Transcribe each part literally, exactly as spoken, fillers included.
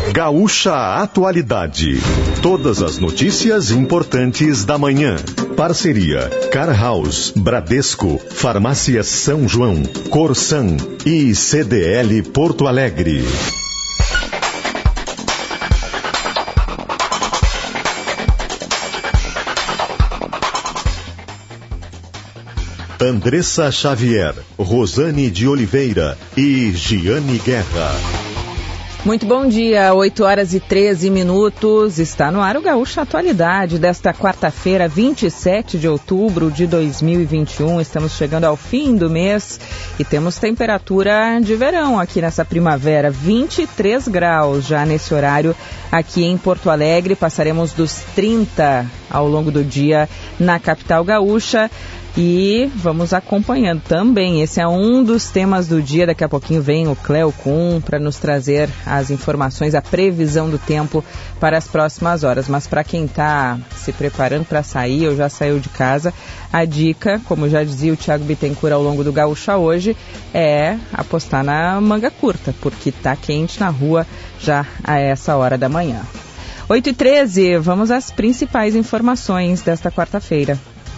Gaúcha Atualidade. Todas as notícias importantes da manhã. Parceria Car House, Bradesco, Farmácia São João, Corsan e C D L Porto Alegre. Andressa Xavier, Rosane de Oliveira e Giane Guerra. Muito bom dia, oito horas e treze minutos, está no ar o Gaúcha Atualidade desta quarta-feira, vinte e sete de outubro de dois mil e vinte e um. Estamos chegando ao fim do mês e temos temperatura de verão aqui nessa primavera, vinte e três graus já nesse horário aqui em Porto Alegre. Passaremos dos trinta ao longo do dia na capital gaúcha. E vamos acompanhando também, esse é um dos temas do dia, daqui a pouquinho vem o Cleo Kuhn para nos trazer as informações, a previsão do tempo para as próximas horas. Mas para quem está se preparando para sair ou já saiu de casa, a dica, como já dizia o Thiago Bittencourt ao longo do Gaúcha hoje, é apostar na manga curta, porque está quente na rua já a essa hora da manhã. oito e treze, vamos às principais informações desta quarta-feira.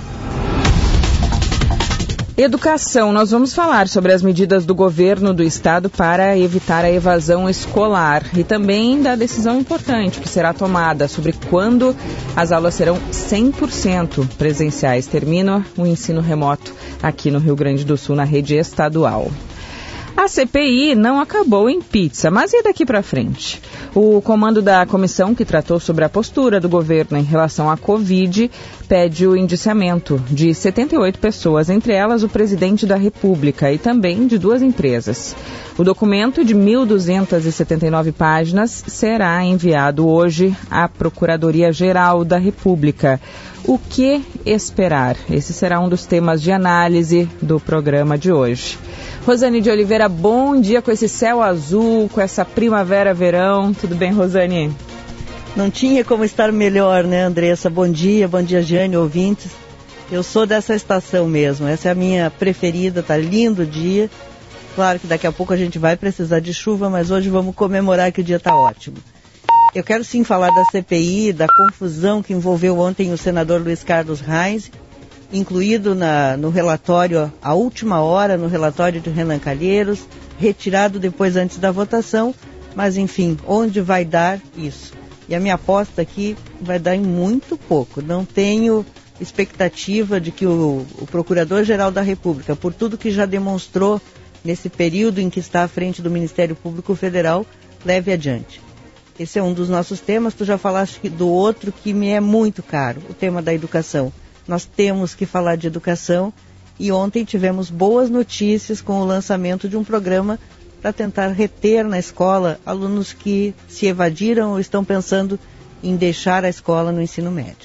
Educação, nós vamos falar sobre as medidas do governo do estado para evitar a evasão escolar e também da decisão importante que será tomada sobre quando as aulas serão cem por cento presenciais. Termina o ensino remoto aqui no Rio Grande do Sul, na rede estadual. A C P I não acabou em pizza, mas e daqui para frente? O comando da comissão que tratou sobre a postura do governo em relação à Covid pede o indiciamento de setenta e oito pessoas, entre elas o presidente da República e também de duas empresas. O documento de mil duzentas e setenta e nove páginas será enviado hoje à Procuradoria-Geral da República. O que esperar? Esse será um dos temas de análise do programa de hoje. Rosane de Oliveira, bom dia com esse céu azul, com essa primavera-verão. Tudo bem, Rosane? Não tinha como estar melhor, né, Andressa? Bom dia, bom dia, Giane, ouvintes. Eu sou dessa estação mesmo, essa é a minha preferida, tá lindo o dia. Claro que daqui a pouco a gente vai precisar de chuva, mas hoje vamos comemorar que o dia tá ótimo. Eu quero sim falar da C P I, da confusão que envolveu ontem o senador Luiz Carlos Reis, incluído na, no relatório, à última hora, no relatório de Renan Calheiros, retirado depois antes da votação, mas enfim, onde vai dar isso? E a minha aposta aqui vai dar em muito pouco. Não tenho expectativa de que o, o Procurador-Geral da República, por tudo que já demonstrou nesse período em que está à frente do Ministério Público Federal, leve adiante. Esse é um dos nossos temas. Tu já falaste do outro que me é muito caro, o tema da educação. Nós temos que falar de educação e ontem tivemos boas notícias com o lançamento de um programa para tentar reter na escola alunos que se evadiram ou estão pensando em deixar a escola no ensino médio.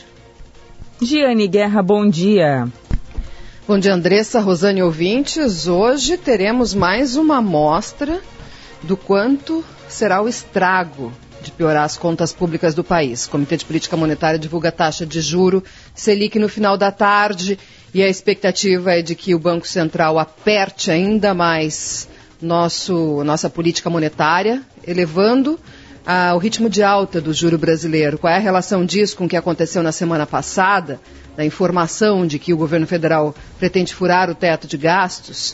Giane Guerra, bom dia. Bom dia, Andressa, Rosane, ouvintes. Hoje teremos mais uma amostra do quanto será o estrago de piorar as contas públicas do país. O Comitê de Política Monetária divulga a taxa de juro Selic no final da tarde e a expectativa é de que o Banco Central aperte ainda mais nosso, nossa política monetária, elevando ah, o ritmo de alta do juro brasileiro. Qual é a relação disso com o que aconteceu na semana passada, da informação de que o governo federal pretende furar o teto de gastos?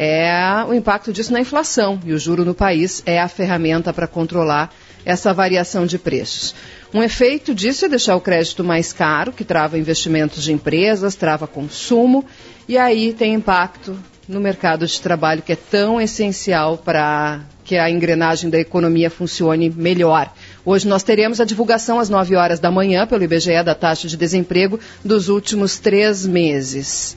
É o impacto disso na inflação, e o juro no país é a ferramenta para controlar essa variação de preços. Um efeito disso é deixar o crédito mais caro, que trava investimentos de empresas, trava consumo, e aí tem impacto no mercado de trabalho, que é tão essencial para que a engrenagem da economia funcione melhor. Hoje nós teremos a divulgação às nove horas da manhã pelo I B G E da taxa de desemprego dos últimos três meses.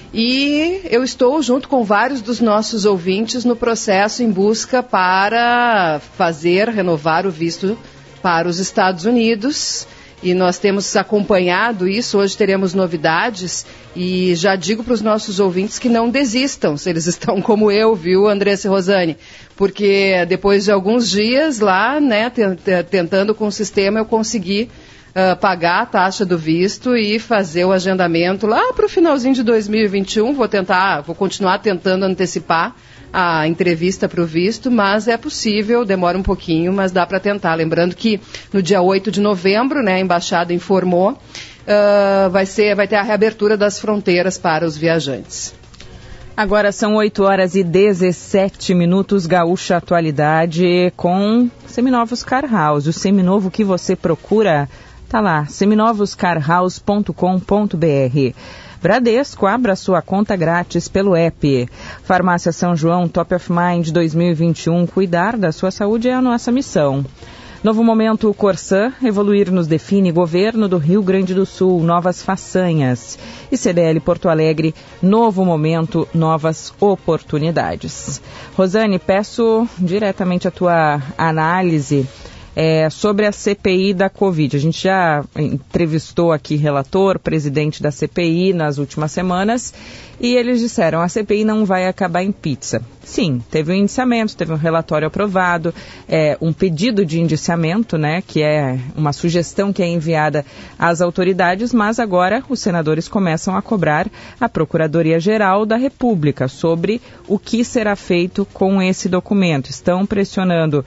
E eu estou junto com vários dos nossos ouvintes no processo em busca para fazer, renovar o visto para os Estados Unidos. E nós temos acompanhado isso, hoje teremos novidades e já digo para os nossos ouvintes que não desistam, se eles estão como eu, viu, Andressa e Rosane? Porque depois de alguns dias lá, né, tentando com o sistema, eu consegui Uh, pagar a taxa do visto e fazer o agendamento lá para o finalzinho de dois mil e vinte e um. Vou tentar, vou continuar tentando antecipar a entrevista para o visto, mas é possível, demora um pouquinho, mas dá para tentar. Lembrando que no dia oito de novembro, né, a embaixada informou, uh, vai ser, vai ter a reabertura das fronteiras para os viajantes. Agora são oito horas e dezessete minutos, Gaúcha Atualidade com Seminovos Car House. O seminovo que você procura, tá lá, seminovos car house ponto com ponto b r. Bradesco, abra sua conta grátis pelo app. Farmácia São João, Top of Mind dois mil e vinte e um, cuidar da sua saúde é a nossa missão. Novo momento Corsã, evoluir nos define, governo do Rio Grande do Sul, novas façanhas. E C D L Porto Alegre, novo momento, novas oportunidades. Rosane, peço diretamente a tua análise É, sobre a C P I da Covid. A gente já entrevistou aqui relator, presidente da C P I nas últimas semanas, e eles disseram, a C P I não vai acabar em pizza. Sim, teve um indiciamento, teve um relatório aprovado, é, um pedido de indiciamento, né, que é uma sugestão que é enviada às autoridades, mas agora os senadores começam a cobrar a Procuradoria-Geral da República sobre o que será feito com esse documento. Estão pressionando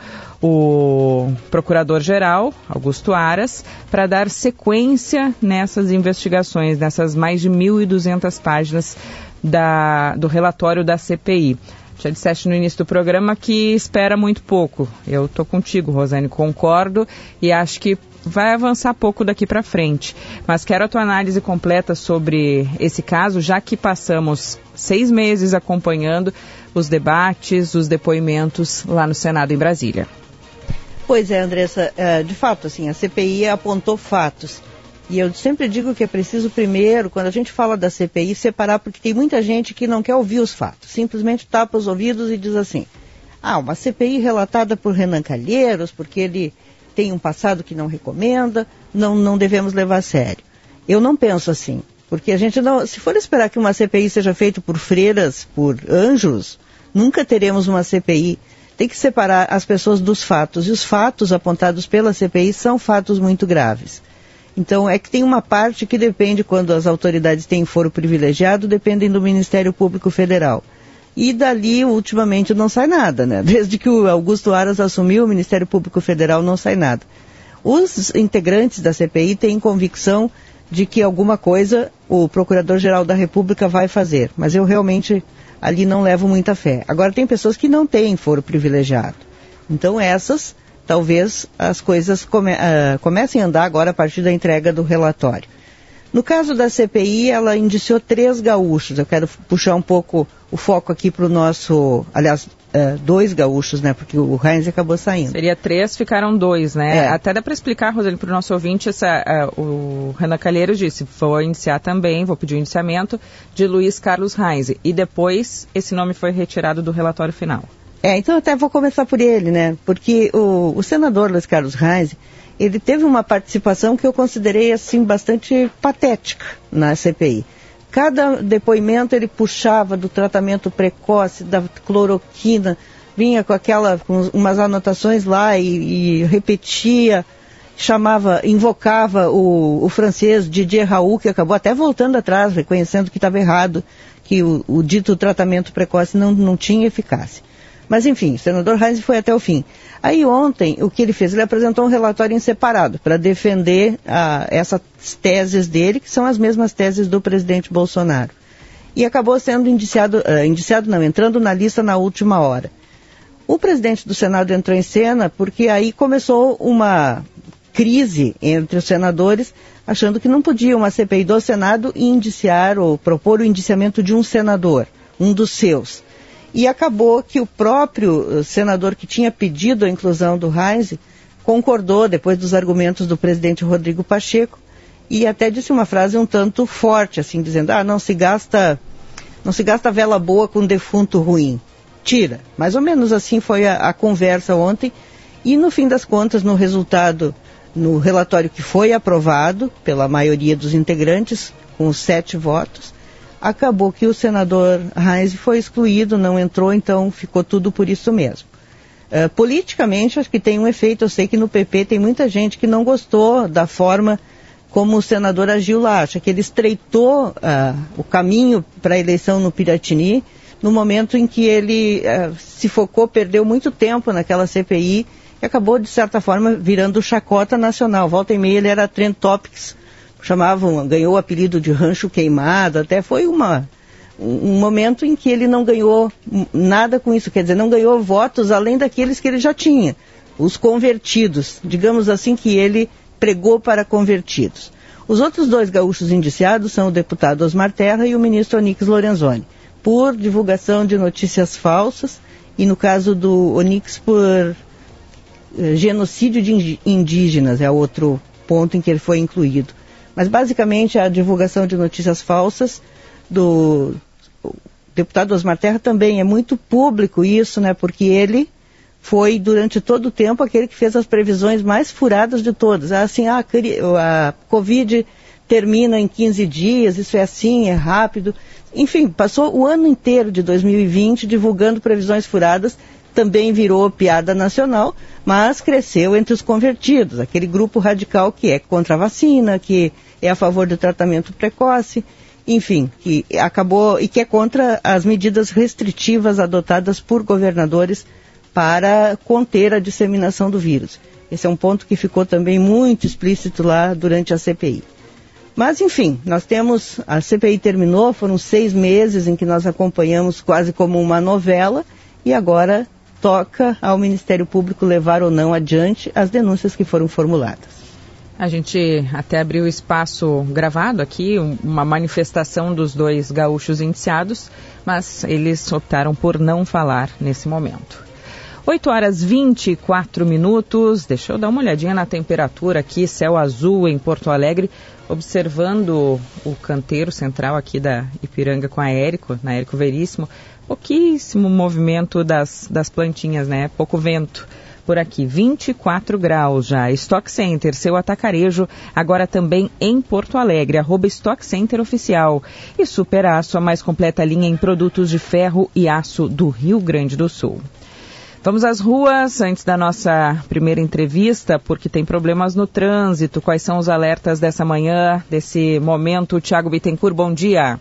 o Procurador-Geral, Augusto Aras, para dar sequência nessas investigações, nessas mais de mil e duzentas páginas da, do relatório da C P I. Já disseste no início do programa que espera muito pouco. Eu estou contigo, Rosane, concordo e acho que vai avançar pouco daqui para frente. Mas quero a tua análise completa sobre esse caso, já que passamos seis meses acompanhando os debates, os depoimentos lá no Senado em Brasília. Pois é, Andressa, de fato, assim, a C P I apontou fatos. E eu sempre digo que é preciso primeiro, quando a gente fala da C P I, separar, porque tem muita gente que não quer ouvir os fatos. Simplesmente tapa os ouvidos e diz assim, ah, uma C P I relatada por Renan Calheiros, porque ele tem um passado que não recomenda, não, não devemos levar a sério. Eu não penso assim, porque a gente não, se for esperar que uma C P I seja feita por freiras, por anjos, nunca teremos uma C P I. Tem que separar as pessoas dos fatos, e os fatos apontados pela C P I são fatos muito graves. Então, é que tem uma parte que depende, quando as autoridades têm foro privilegiado, dependem do Ministério Público Federal. E dali, ultimamente, não sai nada, né? Desde que o Augusto Aras assumiu o Ministério Público Federal, não sai nada. Os integrantes da C P I têm convicção de que alguma coisa o Procurador-Geral da República vai fazer, mas eu realmente ali não levo muita fé. Agora, tem pessoas que não têm foro privilegiado. Então, essas, talvez as coisas come, uh, comecem a andar agora a partir da entrega do relatório. No caso da C P I, ela indiciou três gaúchos. Eu quero puxar um pouco o foco aqui para o nosso, aliás, uh, dois gaúchos, né? Porque o Heinz acabou saindo. Seria três, ficaram dois, né? É. Até dá para explicar, Roseli, para o nosso ouvinte, essa, uh, o Renan Calheiros disse, vou iniciar também, vou pedir o indiciamento de Luiz Carlos Heinz. E depois esse nome foi retirado do relatório final. É, então até vou começar por ele, né? Porque o, o senador Luiz Carlos Heinz, ele teve uma participação que eu considerei, assim, bastante patética na C P I. Cada depoimento ele puxava do tratamento precoce, da cloroquina, vinha com aquela, com umas anotações lá e, e repetia, chamava, invocava o, o francês Didier Raoult, que acabou até voltando atrás, reconhecendo que estava errado, que o, o dito tratamento precoce não, não tinha eficácia. Mas, enfim, o senador Heinz foi até o fim. Aí ontem, o que ele fez? Ele apresentou um relatório em separado para defender ah, essas teses dele, que são as mesmas teses do presidente Bolsonaro. E acabou sendo indiciado, ah, indiciado não, entrando na lista na última hora. O presidente do Senado entrou em cena porque aí começou uma crise entre os senadores, achando que não podia uma C P I do Senado indiciar ou propor o indiciamento de um senador, um dos seus. E acabou que o próprio senador que tinha pedido a inclusão do Heinz concordou, depois dos argumentos do presidente Rodrigo Pacheco, e até disse uma frase um tanto forte, assim, dizendo, ah, não se gasta, não se gasta vela boa com defunto ruim. Tira. Mais ou menos assim foi a, a conversa ontem, e no fim das contas, no resultado, no relatório que foi aprovado pela maioria dos integrantes, com os sete votos, acabou que o senador Heinz foi excluído, não entrou, então ficou tudo por isso mesmo. Uh, politicamente, acho que tem um efeito, eu sei que no P P tem muita gente que não gostou da forma como o senador agiu lá, acha que ele estreitou uh, o caminho para a eleição no Piratini, no momento em que ele uh, se focou, perdeu muito tempo naquela C P I e acabou, de certa forma, virando chacota nacional. Volta e meia ele era trend topics, chamavam, ganhou o apelido de rancho queimado, até foi uma, um momento em que ele não ganhou nada com isso, quer dizer, não ganhou votos além daqueles que ele já tinha, os convertidos, digamos assim, que ele pregou para convertidos. Os outros dois gaúchos indiciados são o deputado Osmar Terra e o ministro Onyx Lorenzoni, por divulgação de notícias falsas, e no caso do Onyx por eh, genocídio de indígenas, é outro ponto em que ele foi incluído. Mas basicamente a divulgação de notícias falsas do deputado Osmar Terra também é muito público isso, né, porque ele foi durante todo o tempo aquele que fez as previsões mais furadas de todas. Assim, ah, a Covid termina em quinze dias, isso é assim, é rápido. Enfim, passou o ano inteiro de dois mil e vinte divulgando previsões furadas, também virou piada nacional, mas cresceu entre os convertidos, aquele grupo radical que é contra a vacina, que é a favor do tratamento precoce, enfim, que acabou e que é contra as medidas restritivas adotadas por governadores para conter a disseminação do vírus. Esse é um ponto que ficou também muito explícito lá durante a C P I. Mas, enfim, nós temos, a C P I terminou, foram seis meses em que nós acompanhamos quase como uma novela, e agora toca ao Ministério Público levar ou não adiante as denúncias que foram formuladas. A gente até abriu espaço gravado aqui, uma manifestação dos dois gaúchos indiciados, mas eles optaram por não falar nesse momento. oito horas e vinte e quatro minutos, deixa eu dar uma olhadinha na temperatura aqui, céu azul em Porto Alegre, observando o canteiro central aqui da Ipiranga com a Érico, na Érico Veríssimo, pouquíssimo movimento das, das plantinhas, né? Pouco vento por aqui, vinte e quatro graus já. Stock Center, seu atacarejo, agora também em Porto Alegre, arroba Stock Center Oficial. E Super Aço, a mais completa linha em produtos de ferro e aço do Rio Grande do Sul. Vamos às ruas antes da nossa primeira entrevista, porque tem problemas no trânsito. Quais são os alertas dessa manhã, desse momento? Tiago Bittencourt, bom dia.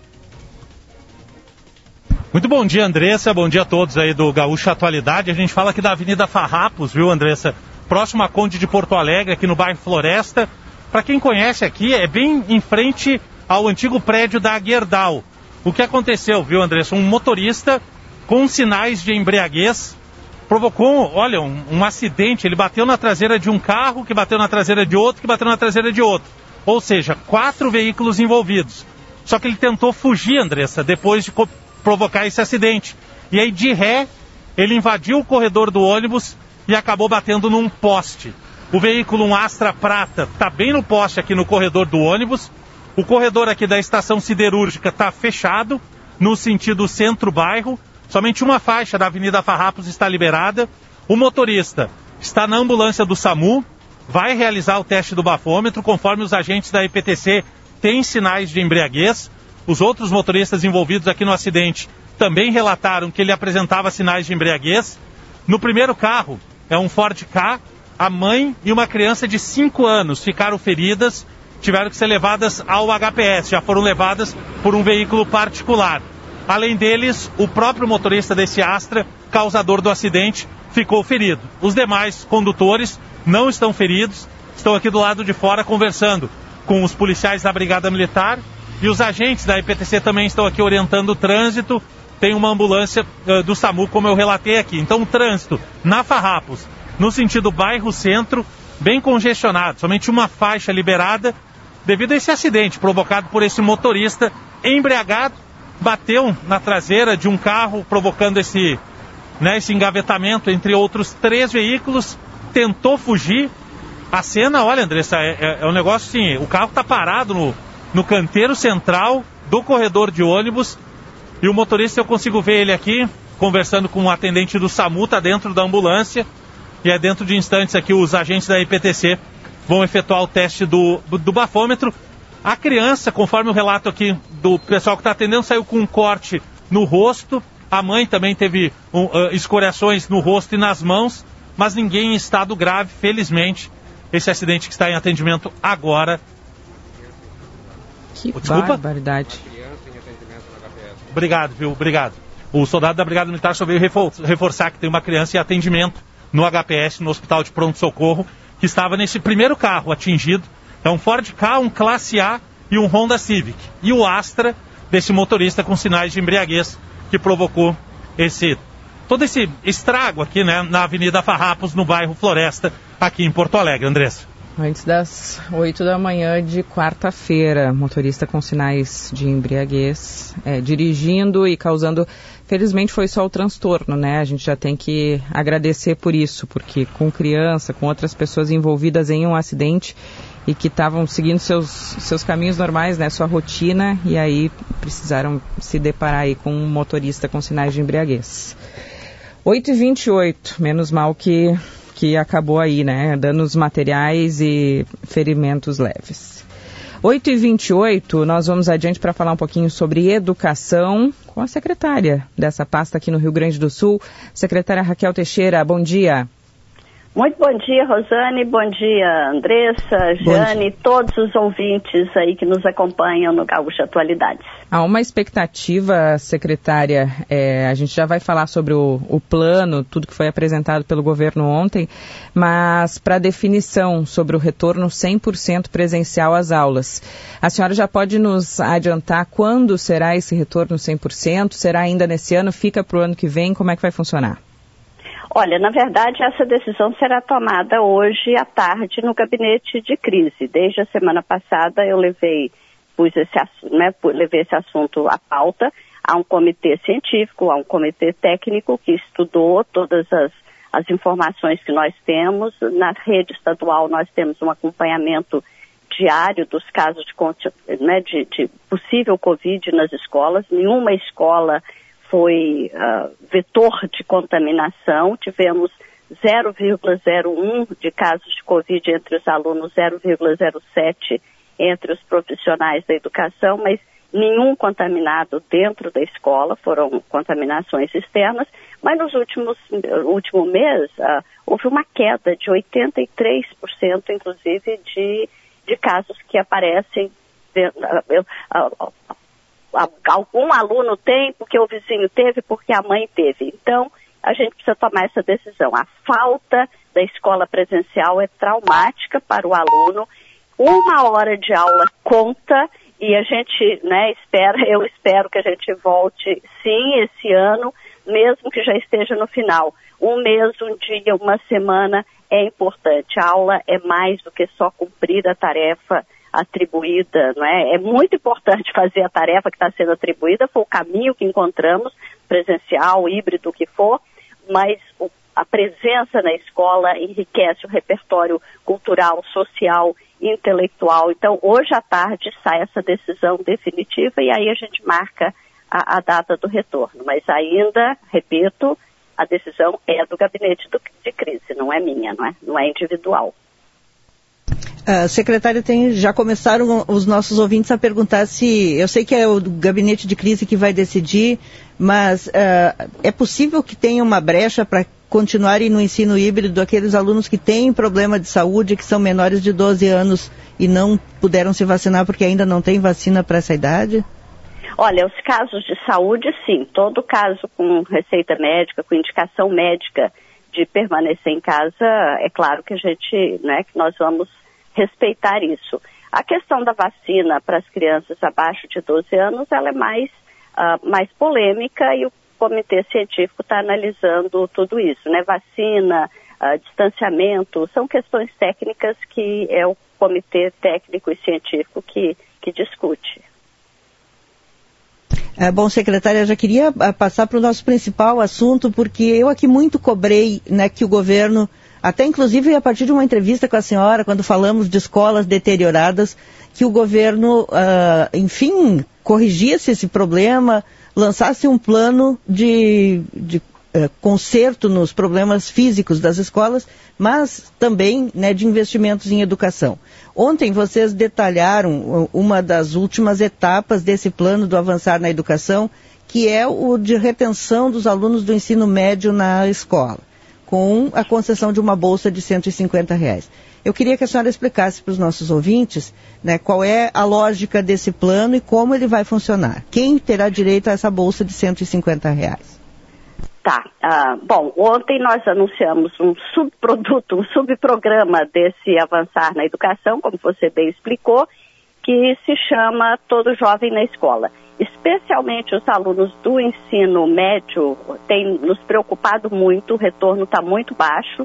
Muito bom dia, Andressa. Bom dia a todos aí do Gaúcho Atualidade. A gente fala aqui da Avenida Farrapos, viu, Andressa? Próximo a Conde de Porto Alegre, aqui no bairro Floresta. Para quem conhece aqui, é bem em frente ao antigo prédio da Gerdau. O que aconteceu, viu, Andressa? Um motorista com sinais de embriaguez provocou, olha, um, um acidente. Ele bateu na traseira de um carro, que bateu na traseira de outro, que bateu na traseira de outro. Ou seja, quatro veículos envolvidos. Só que ele tentou fugir, Andressa, depois de co- provocar esse acidente. E aí, de ré, ele invadiu o corredor do ônibus e acabou batendo num poste. O veículo, um Astra Prata, está bem no poste aqui no corredor do ônibus. O corredor aqui da estação siderúrgica está fechado, no sentido centro-bairro. Somente uma faixa da Avenida Farrapos está liberada. O motorista está na ambulância do SAMU, vai realizar o teste do bafômetro, conforme os agentes da I P T C têm sinais de embriaguez. Os outros motoristas envolvidos aqui no acidente também relataram que ele apresentava sinais de embriaguez. No primeiro carro, é um Ford Ka, a mãe e uma criança de cinco anos ficaram feridas, tiveram que ser levadas ao H P S, já foram levadas por um veículo particular. Além deles, o próprio motorista desse Astra, causador do acidente, ficou ferido. Os demais condutores não estão feridos, estão aqui do lado de fora conversando com os policiais da Brigada Militar, e os agentes da I P T C também estão aqui orientando o trânsito. Tem uma ambulância uh, do SAMU, como eu relatei aqui. Então o trânsito na Farrapos, no sentido bairro centro, bem congestionado. Somente uma faixa liberada devido a esse acidente provocado por esse motorista embriagado. Bateu na traseira de um carro, provocando esse, né, esse engavetamento entre outros três veículos. Tentou fugir. A cena, olha, Andressa, é, é, é um negócio assim, o carro está parado no, no canteiro central do corredor de ônibus. E o motorista, eu consigo ver ele aqui, conversando com o atendente do SAMU, está dentro da ambulância. E é dentro de instantes aqui os agentes da I P T C vão efetuar o teste do, do bafômetro. A criança, conforme o relato aqui do pessoal que está atendendo, saiu com um corte no rosto. A mãe também teve um, uh, escoriações no rosto e nas mãos, mas ninguém em estado grave, felizmente. Esse acidente que está em atendimento agora. Que Desculpa? barbaridade. Obrigado, viu? Obrigado. O soldado da Brigada Militar só veio reforçar que tem uma criança em atendimento no H P S, no Hospital de Pronto-Socorro, que estava nesse primeiro carro atingido. É um Ford Ka, um Classe A e um Honda Civic. E o Astra desse motorista com sinais de embriaguez que provocou esse, todo esse estrago aqui, né, na Avenida Farrapos, no bairro Floresta, aqui em Porto Alegre. Andressa. Antes das oito da manhã de quarta-feira, motorista com sinais de embriaguez, é, dirigindo e causando... Felizmente foi só o transtorno, né? A gente já tem que agradecer por isso, porque com criança, com outras pessoas envolvidas em um acidente e que estavam seguindo seus, seus caminhos normais, né? Sua rotina, e aí precisaram se deparar aí com um motorista com sinais de embriaguez. oito e vinte e oito, menos mal que... que acabou aí, né? Danos materiais e ferimentos leves. oito e vinte e oito, nós vamos adiante para falar um pouquinho sobre educação com a secretária dessa pasta aqui no Rio Grande do Sul, secretária Raquel Teixeira. Bom dia. Muito bom dia, Rosane, bom dia, Andressa, Jane, todos os ouvintes aí que nos acompanham no Gaúcha Atualidades. Há uma expectativa, secretária, é, a gente já vai falar sobre o, o plano, tudo que foi apresentado pelo governo ontem, mas para definição sobre o retorno cem por cento presencial às aulas. A senhora já pode nos adiantar quando será esse retorno cem por cento? Será ainda nesse ano? Fica para o ano que vem? Como é que vai funcionar? Olha, na verdade, essa decisão será tomada hoje à tarde no gabinete de crise. Desde a semana passada eu levei, pus esse, né, levei esse assunto à pauta. Há um comitê científico, há um comitê técnico que estudou todas as, as informações que nós temos. Na rede estadual nós temos um acompanhamento diário dos casos de, né, de, de possível Covid nas escolas. Nenhuma escola foi uh, vetor de contaminação. Tivemos zero vírgula zero um de casos de Covid entre os alunos, zero vírgula zero sete entre os profissionais da educação, mas nenhum contaminado dentro da escola, foram contaminações externas, mas nos últimos, no último mês uh, houve uma queda de oitenta e três por cento, inclusive, de, de casos que aparecem dentro, uh, uh, algum aluno tem porque o vizinho teve, porque a mãe teve. Então, a gente precisa tomar essa decisão. A falta da escola presencial é traumática para o aluno. Uma hora de aula conta e a gente, né, espera, eu espero que a gente volte, sim, esse ano, mesmo que já esteja no final. Um mês, um dia, uma semana é importante. A aula é mais do que só cumprir a tarefa atribuída, não é? É muito importante fazer a tarefa que está sendo atribuída, foi o caminho que encontramos, presencial, híbrido, o que for, mas o, a presença na escola enriquece o repertório cultural, social, intelectual. Então, hoje à tarde sai essa decisão definitiva e aí a gente marca a, a data do retorno. Mas ainda, repito, a decisão é do gabinete do, de crise, não é minha, não é, não é individual. Uh, secretária, tem, já começaram os nossos ouvintes a perguntar se, eu sei que é o gabinete de crise que vai decidir, mas uh, é possível que tenha uma brecha para continuarem no ensino híbrido aqueles alunos que têm problema de saúde, que são menores de doze anos e não puderam se vacinar porque ainda não tem vacina para essa idade? Olha, os casos de saúde, sim, todo caso com receita médica, com indicação médica de permanecer em casa, é claro que a gente, né, que nós vamos respeitar isso. A questão da vacina para as crianças abaixo de doze anos, ela é mais, uh, mais polêmica e o comitê científico está analisando tudo isso, né? Vacina, uh, distanciamento, são questões técnicas que é o comitê técnico e científico que, que discute. É, bom, secretária, já queria passar para o nosso principal assunto, porque eu aqui muito cobrei, né, que o governo, até inclusive a partir de uma entrevista com a senhora, quando falamos de escolas deterioradas, que o governo, uh, enfim, corrigisse esse problema, lançasse um plano de, de uh, conserto nos problemas físicos das escolas, mas também, né, de investimentos em educação. Ontem vocês detalharam uma das últimas etapas desse plano do Avançar na Educação, que é o de retenção dos alunos do ensino médio na escola, com a concessão de uma bolsa de cento e cinquenta reais. Eu queria que a senhora explicasse para os nossos ouvintes, né, qual é a lógica desse plano e como ele vai funcionar. Quem terá direito a essa bolsa de cento e cinquenta reais? Tá. Uh, bom, ontem nós anunciamos um subproduto, um subprograma desse Avançar na Educação, como você bem explicou, que se chama Todo Jovem na Escola. Especialmente os alunos do ensino médio têm nos preocupado muito, o retorno está muito baixo, uh,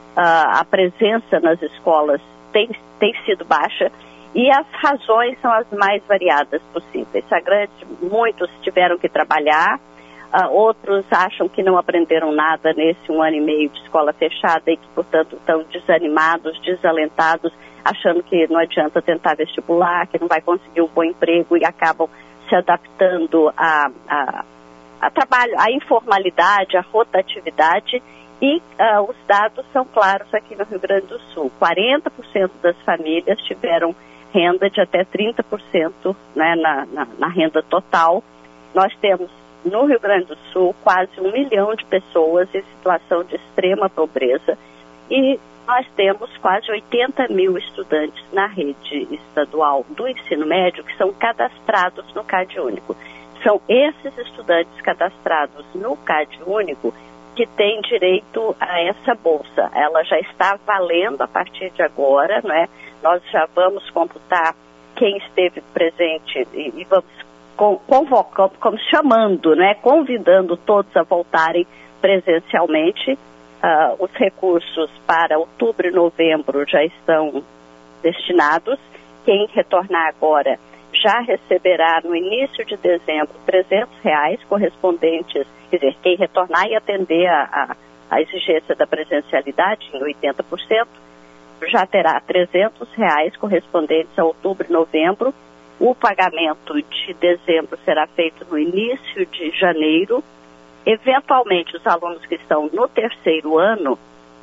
a presença nas escolas tem, tem sido baixa e as razões são as mais variadas possíveis. A grande, muitos tiveram que trabalhar, uh, outros acham que não aprenderam nada nesse um ano e meio de escola fechada e que, portanto, estão desanimados, desalentados, achando que não adianta tentar vestibular, que não vai conseguir um bom emprego e acabam se adaptando a, a, a trabalho, à informalidade, à rotatividade e uh, os dados são claros aqui no Rio Grande do Sul. quarenta por cento das famílias tiveram renda de até trinta por cento, né, na, na, na renda total. Nós temos no Rio Grande do Sul quase um milhão de pessoas em situação de extrema pobreza e nós temos quase oitenta mil estudantes na rede estadual do ensino médio que são cadastrados no CAD Único. São esses estudantes cadastrados no CAD Único que têm direito a essa bolsa. Ela já está valendo a partir de agora, não é? Nós já vamos computar quem esteve presente e, e vamos convocando, como chamando, né? Convidando todos a voltarem presencialmente. Uh, os recursos para outubro e novembro já estão destinados. Quem retornar agora já receberá no início de dezembro trezentos reais correspondentes, quer dizer, quem retornar e atender a, a, a exigência da presencialidade em oitenta por cento, já terá trezentos reais correspondentes a outubro e novembro. O pagamento de dezembro será feito no início de janeiro. Eventualmente, os alunos que estão no terceiro ano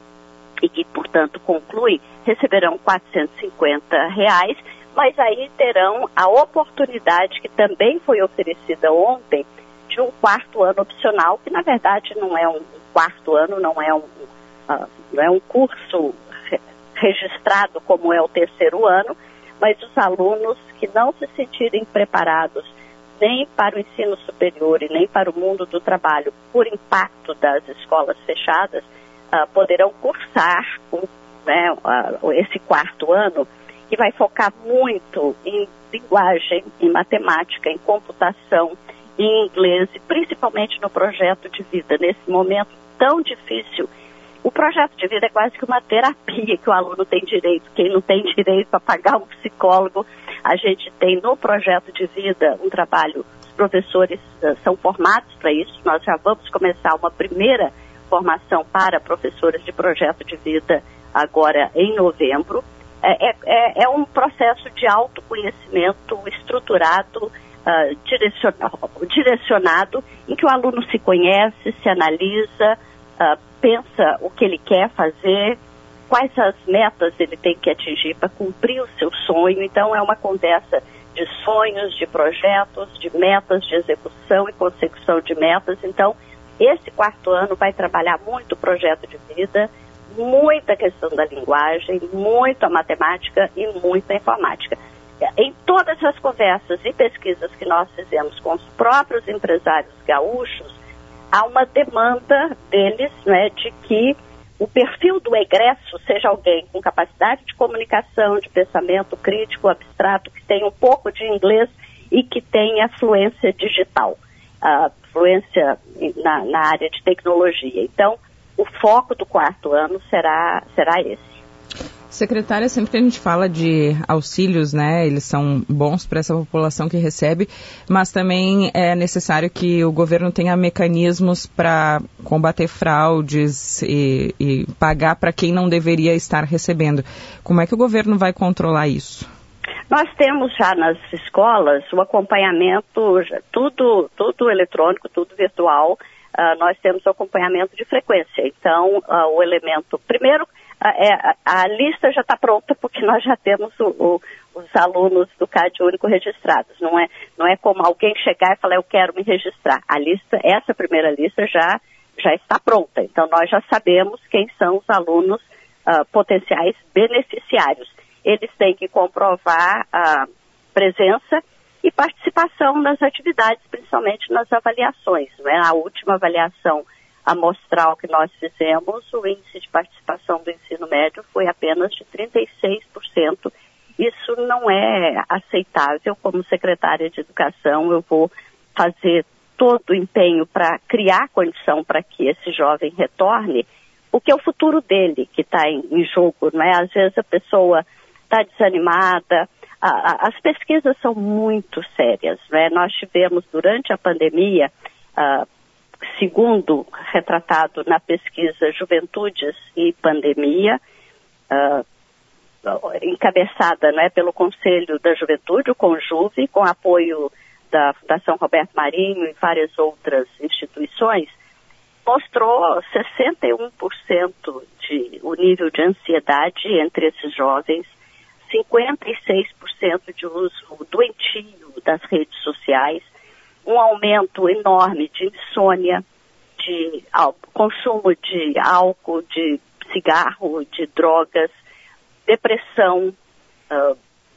e que, portanto, concluem, receberão quatrocentos e cinquenta reais, mas aí terão a oportunidade, que também foi oferecida ontem, de um quarto ano opcional, que na verdade não é um quarto ano, não é um, uh, não é um curso re- registrado como é o terceiro ano, mas os alunos que não se sentirem preparados nem para o ensino superior e nem para o mundo do trabalho, por impacto das escolas fechadas, uh, poderão cursar um, né, uh, esse quarto ano, que vai focar muito em linguagem, em matemática, em computação, em inglês, e principalmente no projeto de vida. Nesse momento tão difícil, o projeto de vida é quase que uma terapia que o aluno tem direito. Quem não tem direito a pagar um psicólogo, a gente tem no projeto de vida um trabalho, os professores uh, são formados para isso, nós já vamos começar uma primeira formação para professores de projeto de vida agora em novembro. É, é, é um processo de autoconhecimento estruturado, uh, direcionado, direcionado, em que o aluno se conhece, se analisa, uh, pensa o que ele quer fazer, quais as metas ele tem que atingir para cumprir o seu sonho. Então é uma conversa de sonhos, de projetos, de metas, de execução e consecução de metas. Então esse quarto ano vai trabalhar muito o projeto de vida, muita questão da linguagem, muito a matemática e muita a informática. Em todas as conversas e pesquisas que nós fizemos com os próprios empresários gaúchos, há uma demanda deles, né, de que o perfil do egresso seja alguém com capacidade de comunicação, de pensamento crítico, abstrato, que tenha um pouco de inglês e que tenha fluência digital, uh, fluência na, na área de tecnologia. Então, o foco do quarto ano será, será esse. Secretária, sempre que a gente fala de auxílios, né, eles são bons para essa população que recebe, mas também é necessário que o governo tenha mecanismos para combater fraudes e, e pagar para quem não deveria estar recebendo. Como é que o governo vai controlar isso? Nós temos já nas escolas o acompanhamento, tudo, tudo eletrônico, tudo virtual. Uh, nós temos o acompanhamento de frequência. Então, uh, o elemento, primeiro, uh, é, a, a lista já está pronta, porque nós já temos o, o, os alunos do CAD Único registrados. Não é, não é como alguém chegar e falar, eu quero me registrar. A lista, essa primeira lista já, já está pronta. Então, nós já sabemos quem são os alunos uh, potenciais beneficiários. Eles têm que comprovar a presença e participação nas atividades, principalmente nas avaliações. Não é? A última avaliação amostral que nós fizemos, o índice de participação do ensino médio foi apenas de trinta e seis por cento. Isso não é aceitável. Como secretária de Educação, eu vou fazer todo o empenho para criar condição para que esse jovem retorne, porque é o futuro dele que está em, em jogo, não é? Às vezes a pessoa está desanimada. A, a, as pesquisas são muito sérias, não é? Nós tivemos durante a pandemia, uh, segundo retratado na pesquisa Juventudes e Pandemia, uh, encabeçada, não é, pelo Conselho da Juventude, o CONJUVE, com apoio da Fundação Roberto Marinho e várias outras instituições, mostrou sessenta e um por cento de o nível de ansiedade entre esses jovens, cinquenta e seis por cento de uso doentio das redes sociais, um aumento enorme de insônia, de consumo de álcool, de cigarro, de drogas, depressão, uh,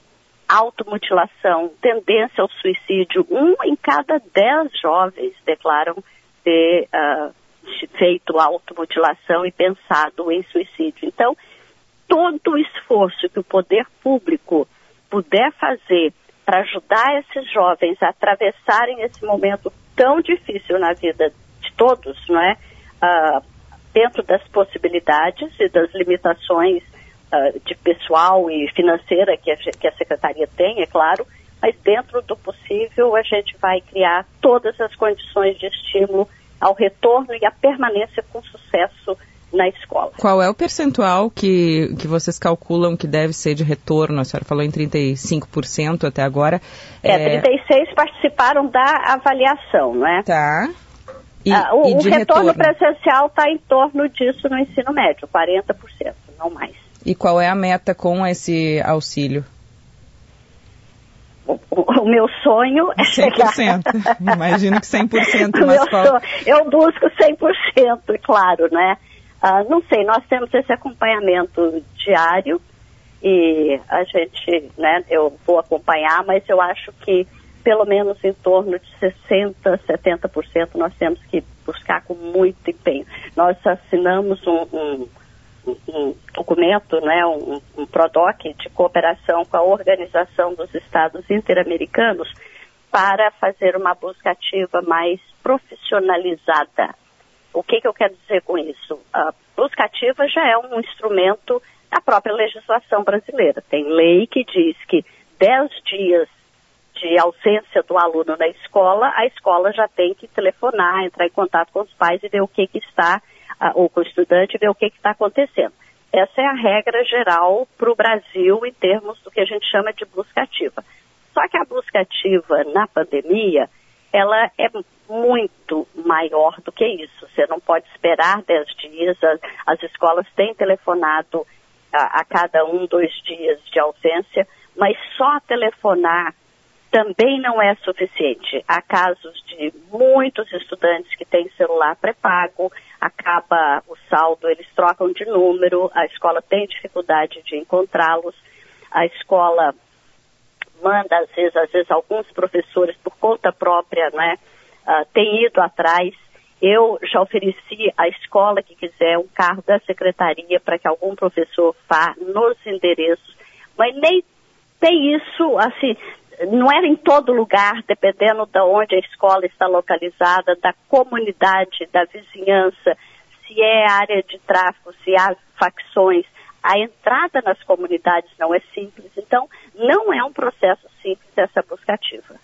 automutilação, tendência ao suicídio. Um em cada dez jovens declaram ter uh, feito automutilação e pensado em suicídio. Então, todo o esforço que o poder público puder fazer para ajudar esses jovens a atravessarem esse momento tão difícil na vida de todos, não é? Uh, dentro das possibilidades e das limitações uh, de pessoal e financeira que a, que a Secretaria tem, é claro, mas dentro do possível a gente vai criar todas as condições de estímulo ao retorno e à permanência com sucesso na escola. Qual é o percentual que, que vocês calculam que deve ser de retorno? A senhora falou em trinta e cinco por cento até agora. É, é... trinta e seis por cento participaram da avaliação, não é? Tá. E, ah, o e o retorno, retorno presencial está em torno disso no ensino médio, quarenta por cento, não mais. E qual é a meta com esse auxílio? O, o, o meu sonho é cem por cento. chegar... Imagino que cem por cento. O mas meu qual... sonho, eu busco cem por cento, claro, né? Ah, não sei, nós temos esse acompanhamento diário e a gente, né, eu vou acompanhar, mas eu acho que pelo menos em torno de sessenta por cento, setenta por cento nós temos que buscar com muito empenho. Nós assinamos um, um, um documento, né, um, um PRODOC de cooperação com a Organização dos Estados Interamericanos para fazer uma busca ativa mais profissionalizada. O que, que eu quero dizer com isso? A busca ativa já é um instrumento da própria legislação brasileira. Tem lei que diz que dez dias de ausência do aluno na escola, a escola já tem que telefonar, entrar em contato com os pais e ver o que, que está, ou com o estudante, ver o que, que está acontecendo. Essa é a regra geral para o Brasil em termos do que a gente chama de busca ativa. Só que a busca ativa na pandemia, ela é muito maior do que isso. Você não pode esperar dez dias. As, as escolas têm telefonado a, a cada um, dois dias de ausência, mas só telefonar também não é suficiente. Há casos de muitos estudantes que têm celular pré-pago, acaba o saldo, eles trocam de número, a escola tem dificuldade de encontrá-los, a escola manda, às vezes, às vezes alguns professores por conta própria, né, uh, têm ido atrás. Eu já ofereci à escola que quiser um carro da secretaria para que algum professor vá nos endereços, mas nem tem isso, assim, não é em todo lugar, dependendo de onde a escola está localizada, da comunidade, da vizinhança, se é área de tráfico, se há facções. A entrada nas comunidades não é simples, então não é um processo simples essa busca ativa.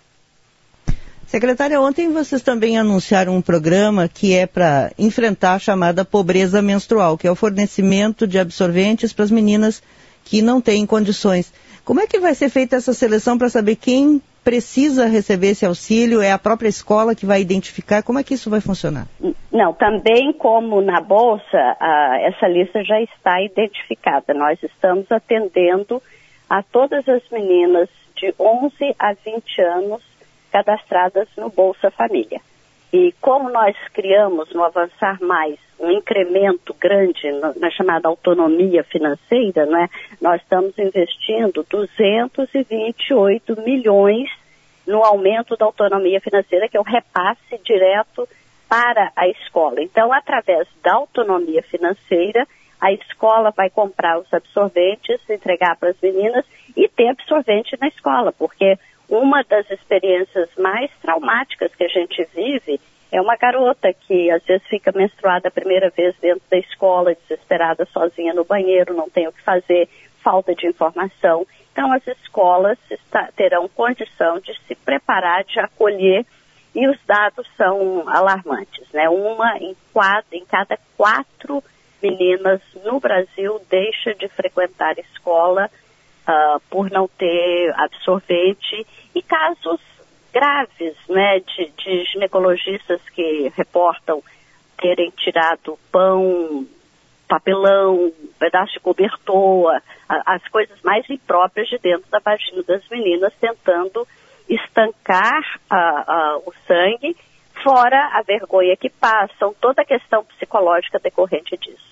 Secretária, ontem vocês também anunciaram um programa que é para enfrentar a chamada pobreza menstrual, que é o fornecimento de absorventes para as meninas que não têm condições. Como é que vai ser feita essa seleção para saber quem precisa receber esse auxílio? É a própria escola que vai identificar? Como é que isso vai funcionar? Não, também como na Bolsa, a, essa lista já está identificada. Nós estamos atendendo a todas as meninas de onze a vinte anos cadastradas no Bolsa Família. E como nós criamos, no Avançar Mais, um incremento grande na, na chamada autonomia financeira, né, nós estamos investindo duzentos e vinte e oito milhões no aumento da autonomia financeira, que é o repasse direto para a escola. Então, através da autonomia financeira, a escola vai comprar os absorventes, entregar para as meninas e ter absorvente na escola, porque uma das experiências mais traumáticas que a gente vive é uma garota que às vezes fica menstruada a primeira vez dentro da escola, desesperada, sozinha no banheiro, não tem o que fazer, falta de informação. Então as escolas está, terão condição de se preparar, de acolher, e os dados são alarmantes, né? Uma em, quatro, em cada quatro meninas no Brasil deixa de frequentar a escola uh, por não ter absorvente, e casos graves, né, de, de ginecologistas que reportam terem tirado pão, papelão, pedaço de cobertor, a, as coisas mais impróprias de dentro da vagina das meninas, tentando estancar a, a, o sangue, fora a vergonha que passam, toda a questão psicológica decorrente disso.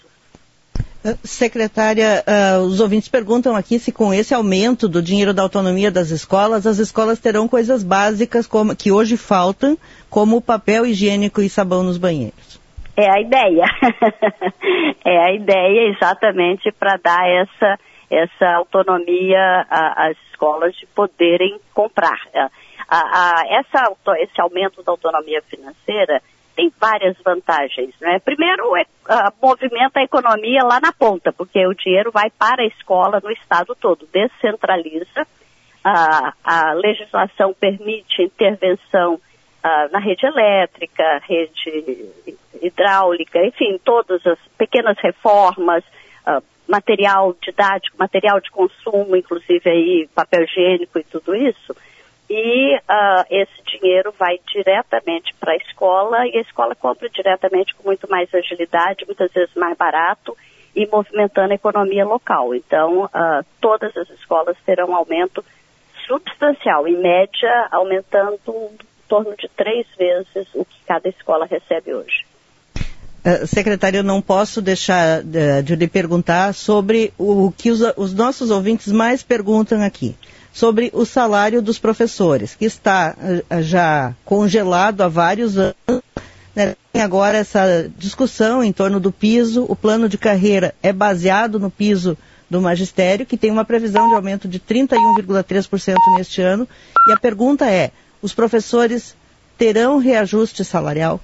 Secretária, uh, os ouvintes perguntam aqui se com esse aumento do dinheiro da autonomia das escolas, as escolas terão coisas básicas como, que hoje faltam, como papel higiênico e sabão nos banheiros. É a ideia. É a ideia exatamente para dar essa, essa autonomia às escolas de poderem comprar. A, a, essa, esse aumento da autonomia financeira tem várias vantagens, né? Primeiro, é, uh, movimenta a economia lá na ponta, porque o dinheiro vai para a escola no estado todo, descentraliza. Uh, a legislação permite intervenção uh, na rede elétrica, rede hidráulica, enfim, todas as pequenas reformas, uh, material didático, material de consumo, inclusive aí papel higiênico e tudo isso. E uh, esse dinheiro vai diretamente para a escola, e a escola compra diretamente com muito mais agilidade, muitas vezes mais barato, e movimentando a economia local. Então, uh, todas as escolas terão um aumento substancial, em média, aumentando em torno de três vezes o que cada escola recebe hoje. Uh, secretária, eu não posso deixar uh, de lhe perguntar sobre o que os, os nossos ouvintes mais perguntam aqui. Sobre o salário dos professores, que está uh, já congelado há vários anos, né? Tem agora essa discussão em torno do piso. O plano de carreira é baseado no piso do magistério, que tem uma previsão de aumento de trinta e um vírgula três por cento neste ano. E a pergunta é, os professores terão reajuste salarial?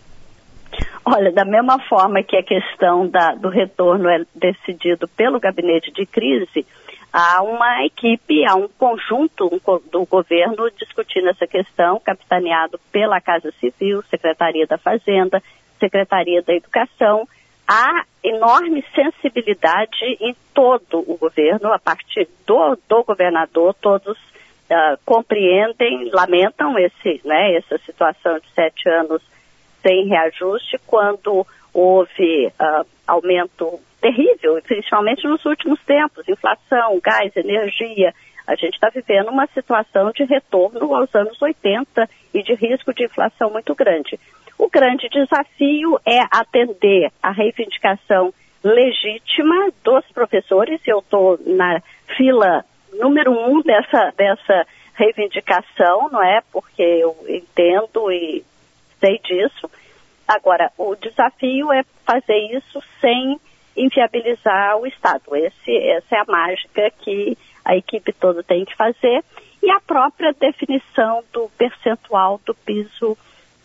Olha, da mesma forma que a questão da, do retorno é decidido pelo gabinete de crise, há uma equipe, há um conjunto do governo discutindo essa questão, capitaneado pela Casa Civil, Secretaria da Fazenda, Secretaria da Educação. Há enorme sensibilidade em todo o governo, a partir do, do governador, todos uh, compreendem, lamentam esse, né, essa situação de sete anos sem reajuste, quando houve uh, aumento terrível, principalmente nos últimos tempos, inflação, gás, energia. A gente está vivendo uma situação de retorno aos anos oitenta e de risco de inflação muito grande. O grande desafio é atender a reivindicação legítima dos professores. Eu estou na fila número um dessa, dessa reivindicação, não é? Porque eu entendo e sei disso. Agora, o desafio é fazer isso sem inviabilizar o Estado. Esse, essa é a mágica que a equipe toda tem que fazer. E a própria definição do percentual do piso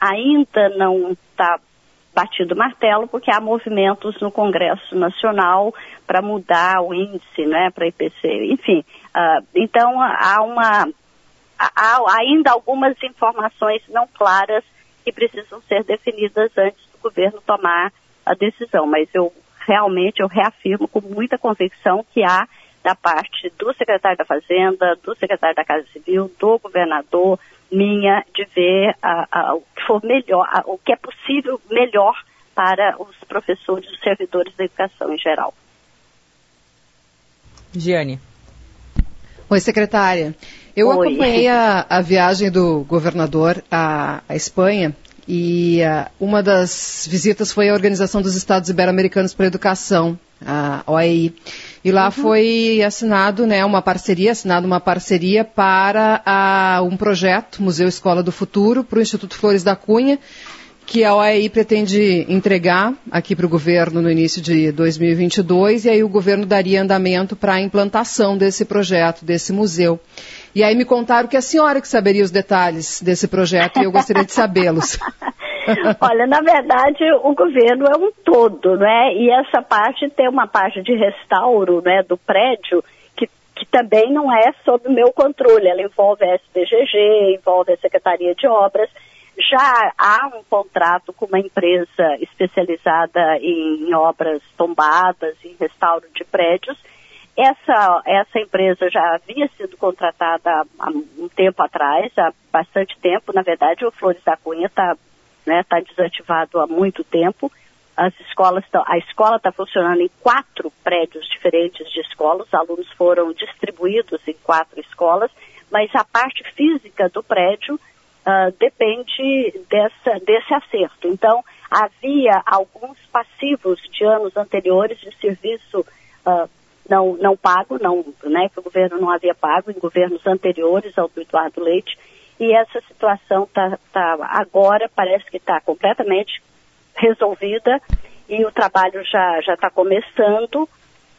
ainda não está batido o martelo, porque há movimentos no Congresso Nacional para mudar o índice, né, para I P C, enfim. Uh, então, há, uma, há ainda algumas informações não claras que precisam ser definidas antes do governo tomar a decisão, mas eu realmente, eu reafirmo com muita convicção que há, da parte do secretário da Fazenda, do secretário da Casa Civil, do governador, minha, de ver a, a, o que for melhor, a, o que é possível melhor para os professores e os servidores da educação em geral. Giane. Oi, secretária. Eu Oi. acompanhei a, a viagem do governador à, à Espanha E uh, uma das visitas foi a Organização dos Estados Ibero-Americanos para a Educação, a O E I. E lá uhum. foi assinado, né, uma parceria, assinado uma parceria para a, um projeto, Museu Escola do Futuro, para o Instituto Flores da Cunha, que a O E I pretende entregar aqui para o governo no início de dois mil e vinte e dois, e aí o governo daria andamento para a implantação desse projeto, desse museu. E aí me contaram que a senhora que saberia os detalhes desse projeto, e eu gostaria de sabê-los. Olha, na verdade, o governo é um todo, né? E essa parte tem uma parte de restauro, né, do prédio, que, que também não é sob o meu controle. Ela envolve a S B G G, envolve a Secretaria de Obras. Já há um contrato com uma empresa especializada em obras tombadas, em restauro de prédios. Essa, essa empresa já havia sido contratada há um tempo atrás, há bastante tempo. Na verdade, o Flores da Cunha está, né, tá desativado há muito tempo. As escolas tão, a escola está funcionando em quatro prédios diferentes de escolas. Os alunos foram distribuídos em quatro escolas, mas a parte física do prédio Uh, depende dessa, desse acerto. Então, havia alguns passivos de anos anteriores de serviço uh, não, não pago, não, né, que o governo não havia pago em governos anteriores ao do Eduardo Leite, e essa situação tá, tá, agora parece que está completamente resolvida e o trabalho já já está começando.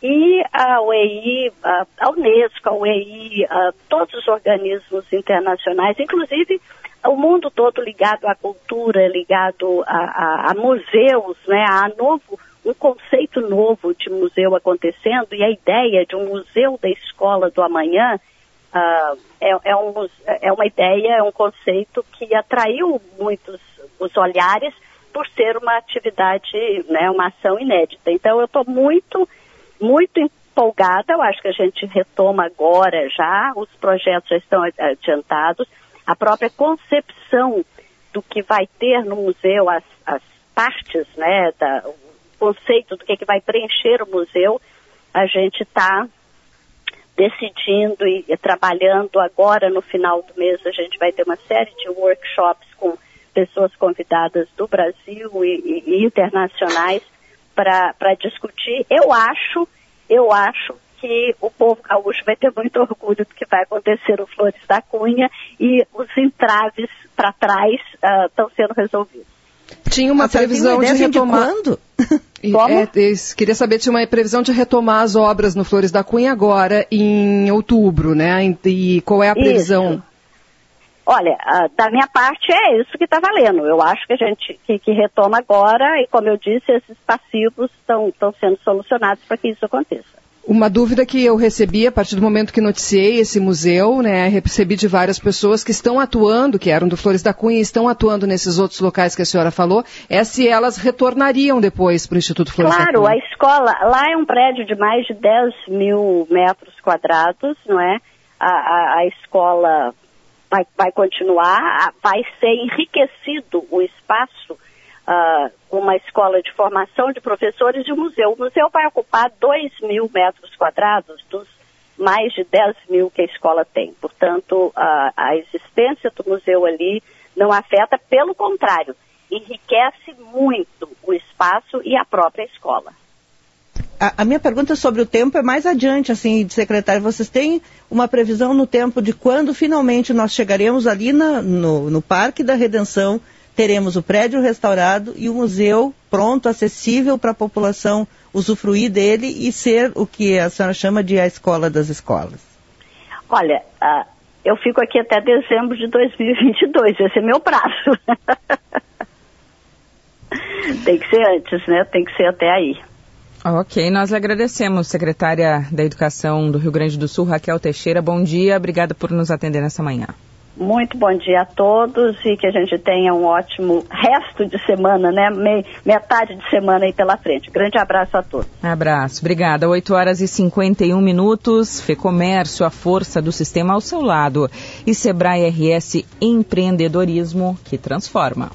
E a O E I, a, a Unesco, a U E I, a, todos os organismos internacionais, inclusive o mundo todo ligado à cultura, ligado a, a, a museus, né? Há novo, um conceito novo de museu acontecendo, e a ideia de um museu da escola do amanhã uh, é, é, um, é uma ideia, é um conceito que atraiu muitos os olhares por ser uma atividade, né, uma ação inédita. Então eu estou muito, muito empolgada, eu acho que a gente retoma agora já, os projetos já estão adiantados. A própria concepção do que vai ter no museu, as, as partes, né, da, o conceito do que, que vai preencher o museu, a gente está decidindo e, e trabalhando agora no final do mês. A gente vai ter uma série de workshops com pessoas convidadas do Brasil e, e, e internacionais para discutir. Eu acho, eu acho que o povo gaúcho vai ter muito orgulho do que vai acontecer no Flores da Cunha, e os entraves para trás estão uh, sendo resolvidos. Tinha uma ah, previsão de retomar... De quando? É, queria saber, tinha uma previsão de retomar as obras no Flores da Cunha agora em outubro, né? E qual é a previsão? Isso. Olha, uh, da minha parte é isso que está valendo. Eu acho que a gente que, que retoma agora, e como eu disse, esses passivos estão sendo solucionados para que isso aconteça. Uma dúvida que eu recebi a partir do momento que noticiei esse museu, né, recebi de várias pessoas que estão atuando, que eram do Flores da Cunha e estão atuando nesses outros locais que a senhora falou, é se elas retornariam depois para o Instituto Flores claro, da Cunha. Claro, a escola, lá é um prédio de mais de dez mil metros quadrados, não é? A, a, a escola vai, vai continuar, vai ser enriquecido o espaço, Uh, uma escola de formação de professores e o museu. O museu vai ocupar dois mil metros quadrados dos mais de dez mil que a escola tem. Portanto, uh, a existência do museu ali não afeta, pelo contrário, enriquece muito o espaço e a própria escola. A, a minha pergunta sobre o tempo é mais adiante, assim, de secretário. Vocês têm uma previsão no tempo de quando finalmente nós chegaremos ali na, no, no Parque da Redenção, teremos o prédio restaurado e o museu pronto, acessível para a população usufruir dele e ser o que a senhora chama de a escola das escolas? Olha, uh, eu fico aqui até dezembro de dois mil e vinte e dois, esse é meu prazo. Tem que ser antes, né? Tem que ser até aí. Ok, nós lhe agradecemos, secretária da Educação do Rio Grande do Sul, Raquel Teixeira. Bom dia, obrigada por nos atender nessa manhã. Muito bom dia a todos e que a gente tenha um ótimo resto de semana, né? Me, metade de semana aí pela frente. Grande abraço a todos. Abraço, obrigada. oito horas e cinquenta e um minutos. Fecomércio, a força do sistema ao seu lado. E Sebrae R S, empreendedorismo que transforma.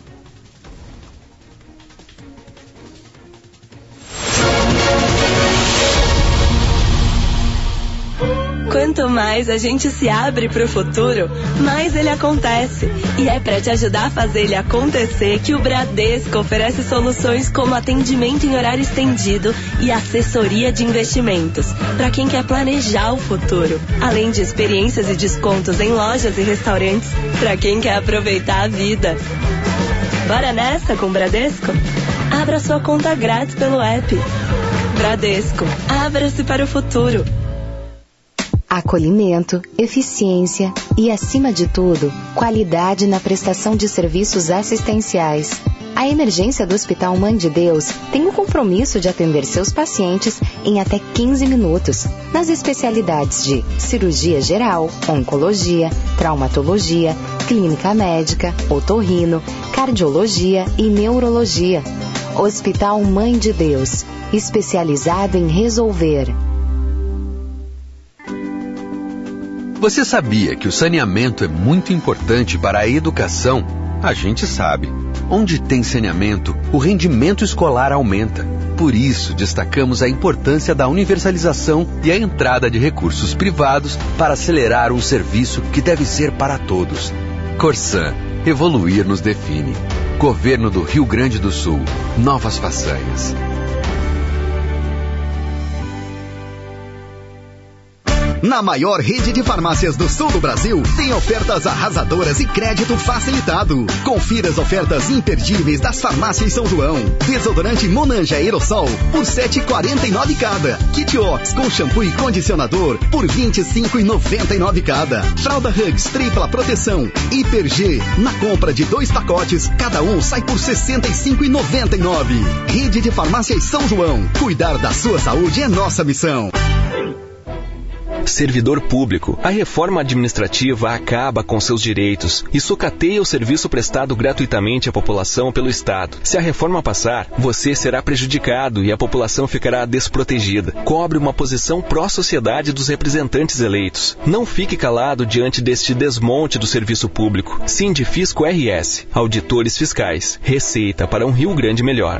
Quanto mais a gente se abre para o futuro, mais ele acontece. E é para te ajudar a fazer ele acontecer que o Bradesco oferece soluções como atendimento em horário estendido e assessoria de investimentos, para quem quer planejar o futuro. Além de experiências e descontos em lojas e restaurantes, para quem quer aproveitar a vida. Bora nessa com o Bradesco? Abra sua conta grátis pelo app. Bradesco, abra-se para o futuro. Acolhimento, eficiência e, acima de tudo, qualidade na prestação de serviços assistenciais. A emergência do Hospital Mãe de Deus tem o compromisso de atender seus pacientes em até quinze minutos, nas especialidades de cirurgia geral, oncologia, traumatologia, clínica médica, otorrino, cardiologia e neurologia. Hospital Mãe de Deus, especializado em resolver. Você sabia que o saneamento é muito importante para a educação? A gente sabe. Onde tem saneamento, o rendimento escolar aumenta. Por isso, destacamos a importância da universalização e a entrada de recursos privados para acelerar um serviço que deve ser para todos. Corsan, evoluir nos define. Governo do Rio Grande do Sul, novas façanhas. Na maior rede de farmácias do sul do Brasil, tem ofertas arrasadoras e crédito facilitado. Confira as ofertas imperdíveis das farmácias São João. Desodorante Monange Aerosol por sete reais e quarenta e nove centavos cada. Kit Ox com shampoo e condicionador por vinte e cinco reais e noventa e nove centavos cada. Fralda Hugs tripla proteção Hiper G. Na compra de dois pacotes, cada um sai por sessenta e cinco reais e noventa e nove centavos. Rede de farmácias São João. Cuidar da sua saúde é nossa missão. Servidor público. A reforma administrativa acaba com seus direitos e sucateia o serviço prestado gratuitamente à população pelo Estado. Se a reforma passar, você será prejudicado e a população ficará desprotegida. Cobre uma posição pró-sociedade dos representantes eleitos. Não fique calado diante deste desmonte do serviço público. Sindifisco R S. Auditores fiscais. Receita para um Rio Grande melhor.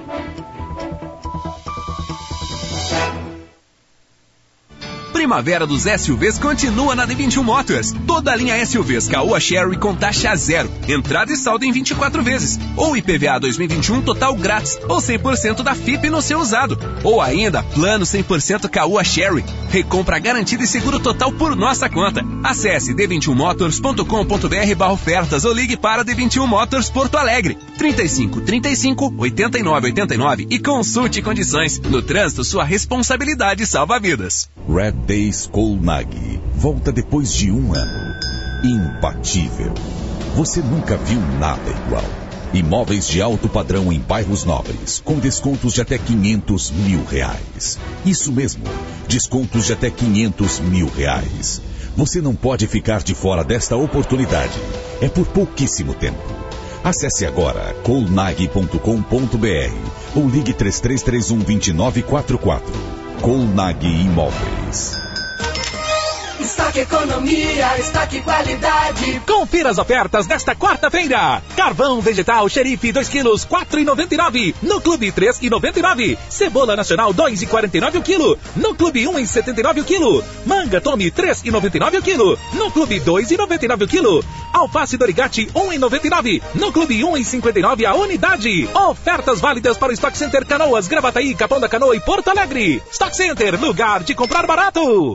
Primavera dos S U Vs continua na D vinte e um Motors. Toda a linha S U Vs Caoa Sherry com taxa zero, entrada e saldo em vinte e quatro vezes. Ou I P V A dois mil e vinte e um total grátis, ou cem por cento da F I P no seu usado. Ou ainda, plano cem por cento Caoa Sherry. Recompra garantida e seguro total por nossa conta. Acesse d vinte e um motors ponto com ponto b r barra ofertas ou ligue para D vinte e um Motors Porto Alegre. trinta e cinco, trinta e cinco, oitenta e nove, oitenta e nove e consulte condições. No trânsito, sua responsabilidade salva vidas. Red Days Colnag. Volta depois de um ano. Imbatível. Você nunca viu nada igual. Imóveis de alto padrão em bairros nobres, com descontos de até quinhentos mil reais. Isso mesmo, descontos de até quinhentos mil reais. Você não pode ficar de fora desta oportunidade. É por pouquíssimo tempo. Acesse agora colnag ponto com ponto b r ou ligue três três três um, dois nove quatro quatro. Colnag Imóveis. Estoque economia, estoque qualidade. Confira as ofertas desta quarta-feira. Carvão vegetal xerife dois quilos, quatro reais e noventa e nove centavos. No Clube três reais e noventa e nove centavos. Cebola nacional dois reais e quarenta e nove centavos o quilo. No Clube um reais e setenta e nove centavos o quilo. Manga Tome três reais e noventa e nove centavos o quilo. No Clube dois reais e noventa e nove centavos o quilo. Alface Dorigatti um reais e noventa e nove centavos. No Clube um reais e cinquenta e nove centavos a unidade. Ofertas válidas para o Stock Center Canoas, Gravataí, Capão da Canoa e Porto Alegre. Stock Center, lugar de comprar barato.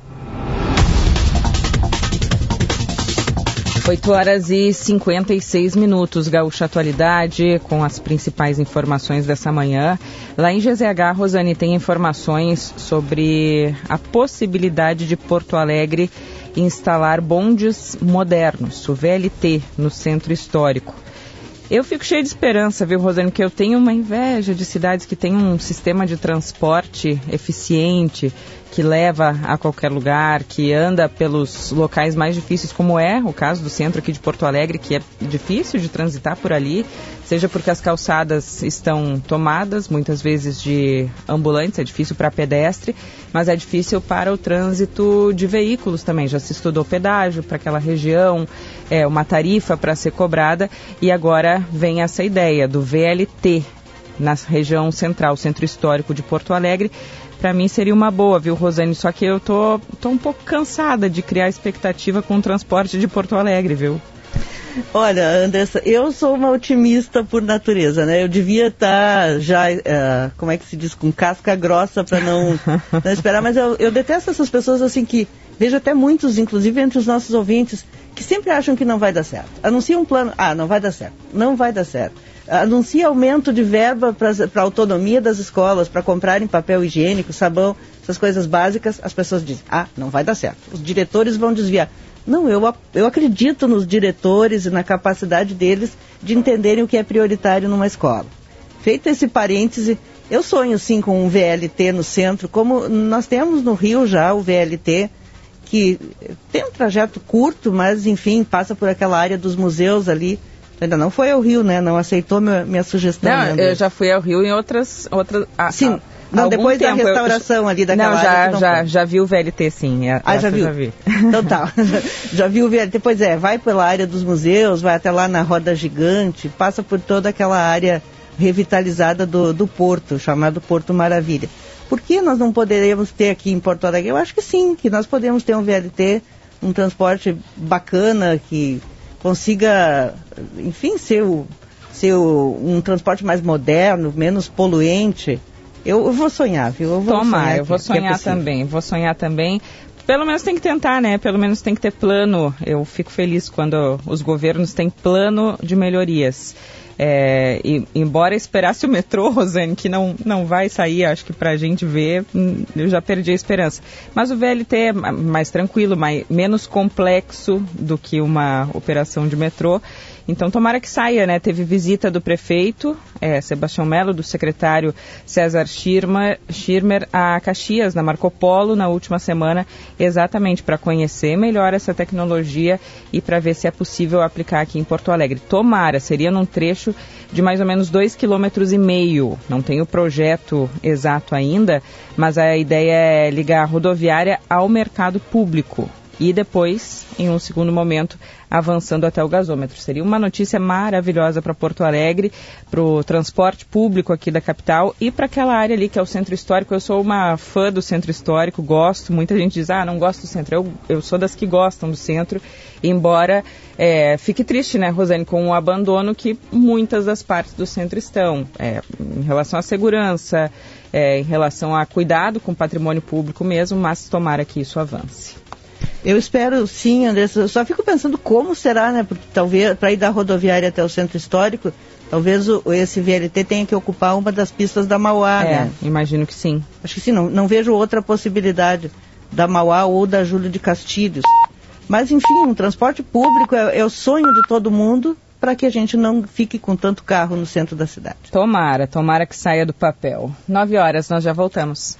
oito horas e cinquenta e seis minutos, Gaúcha Atualidade, com as principais informações dessa manhã. Lá em G Z H, Rosane, tem informações sobre a possibilidade de Porto Alegre instalar bondes modernos, o V L T, no centro histórico. Eu fico cheio de esperança, viu, Rosane, que eu tenho uma inveja de cidades que têm um sistema de transporte eficiente, que leva a qualquer lugar, que anda pelos locais mais difíceis, como é o caso do centro aqui de Porto Alegre, que é difícil de transitar por ali, seja porque as calçadas estão tomadas, muitas vezes de ambulantes, é difícil para pedestre, mas é difícil para o trânsito de veículos também. Já se estudou pedágio para aquela região, é uma tarifa para ser cobrada, e agora vem essa ideia do V L T, na região central, centro histórico de Porto Alegre, para mim seria uma boa, viu, Rosane? Só que eu tô, tô um pouco cansada de criar expectativa com o transporte de Porto Alegre, viu? Olha, Andressa, eu sou uma otimista por natureza, né? Eu devia estar já, uh, como é que se diz, com casca grossa para não, não esperar, mas eu, eu detesto essas pessoas assim que, vejo até muitos, inclusive entre os nossos ouvintes, que sempre acham que não vai dar certo. Anuncia um plano, ah, não vai dar certo, não vai dar certo. Anuncia aumento de verba para a autonomia das escolas, para comprarem papel higiênico, sabão, essas coisas básicas, as pessoas dizem, ah, não vai dar certo. Os diretores vão desviar. Não, eu, eu acredito nos diretores e na capacidade deles de entenderem o que é prioritário numa escola. Feito esse parêntese, eu sonho sim com um V L T no centro, como nós temos no Rio já o V L T, que tem um trajeto curto, mas enfim, passa por aquela área dos museus ali. Ainda não foi ao Rio, né? Não aceitou minha, minha sugestão. Não, né, eu já fui ao Rio em outras... outras ah, sim. Ah, Não, depois tempo, da restauração eu, ali daquela não, já, área. Não, já, já vi o V L T, sim. Ah, já viu? Já vi. Então tá. Já vi o V L T. Pois é, vai pela área dos museus, vai até lá na Roda Gigante, passa por toda aquela área revitalizada do, do Porto, chamado Porto Maravilha. Por que nós não poderíamos ter aqui em Porto Alegre? Eu acho que sim, que nós podemos ter um V L T, um transporte bacana, que consiga, enfim, ser, o, ser o, um transporte mais moderno, menos poluente. Eu, eu vou sonhar, viu? Eu vou Tomar, sonhar eu vou sonhar é também, vou sonhar também. Pelo menos tem que tentar, né? Pelo menos tem que ter plano. Eu fico feliz quando os governos têm plano de melhorias. É, e, embora esperasse o metrô, Rosane, que não, não vai sair, acho que pra gente ver, eu já perdi a esperança. Mas o V L T é mais tranquilo, mais, menos complexo do que uma operação de metrô. Então, tomara que saia, né? Teve visita do prefeito, é, Sebastião Melo, do secretário César Schirmer, Schirmer a Caxias, na Marco Polo, na última semana, exatamente para conhecer melhor essa tecnologia e para ver se é possível aplicar aqui em Porto Alegre. Tomara, seria num trecho de mais ou menos dois quilômetros e meio. Não tem o projeto exato ainda, mas a ideia é ligar a rodoviária ao mercado público. E depois, em um segundo momento, avançando até o gasômetro. Seria uma notícia maravilhosa para Porto Alegre, para o transporte público aqui da capital e para aquela área ali que é o centro histórico. Eu sou uma fã do centro histórico, gosto. Muita gente diz, ah, não gosto do centro. Eu, eu sou das que gostam do centro, embora é, fique triste, né, Rosane, com o abandono que muitas das partes do centro estão. É, em relação à segurança, é, em relação a cuidado com o patrimônio público mesmo, mas tomara que isso avance. Eu espero sim, Andressa. Eu só fico pensando como será, né? Porque talvez, para ir da rodoviária até o centro histórico, talvez o, esse V L T tenha que ocupar uma das pistas da Mauá, é, né? Imagino que sim. Acho que sim, não, não vejo outra possibilidade da Mauá ou da Júlio de Castilhos. Mas, enfim, um transporte público é, é o sonho de todo mundo para que a gente não fique com tanto carro no centro da cidade. Tomara, tomara que saia do papel. Nove horas, nós já voltamos.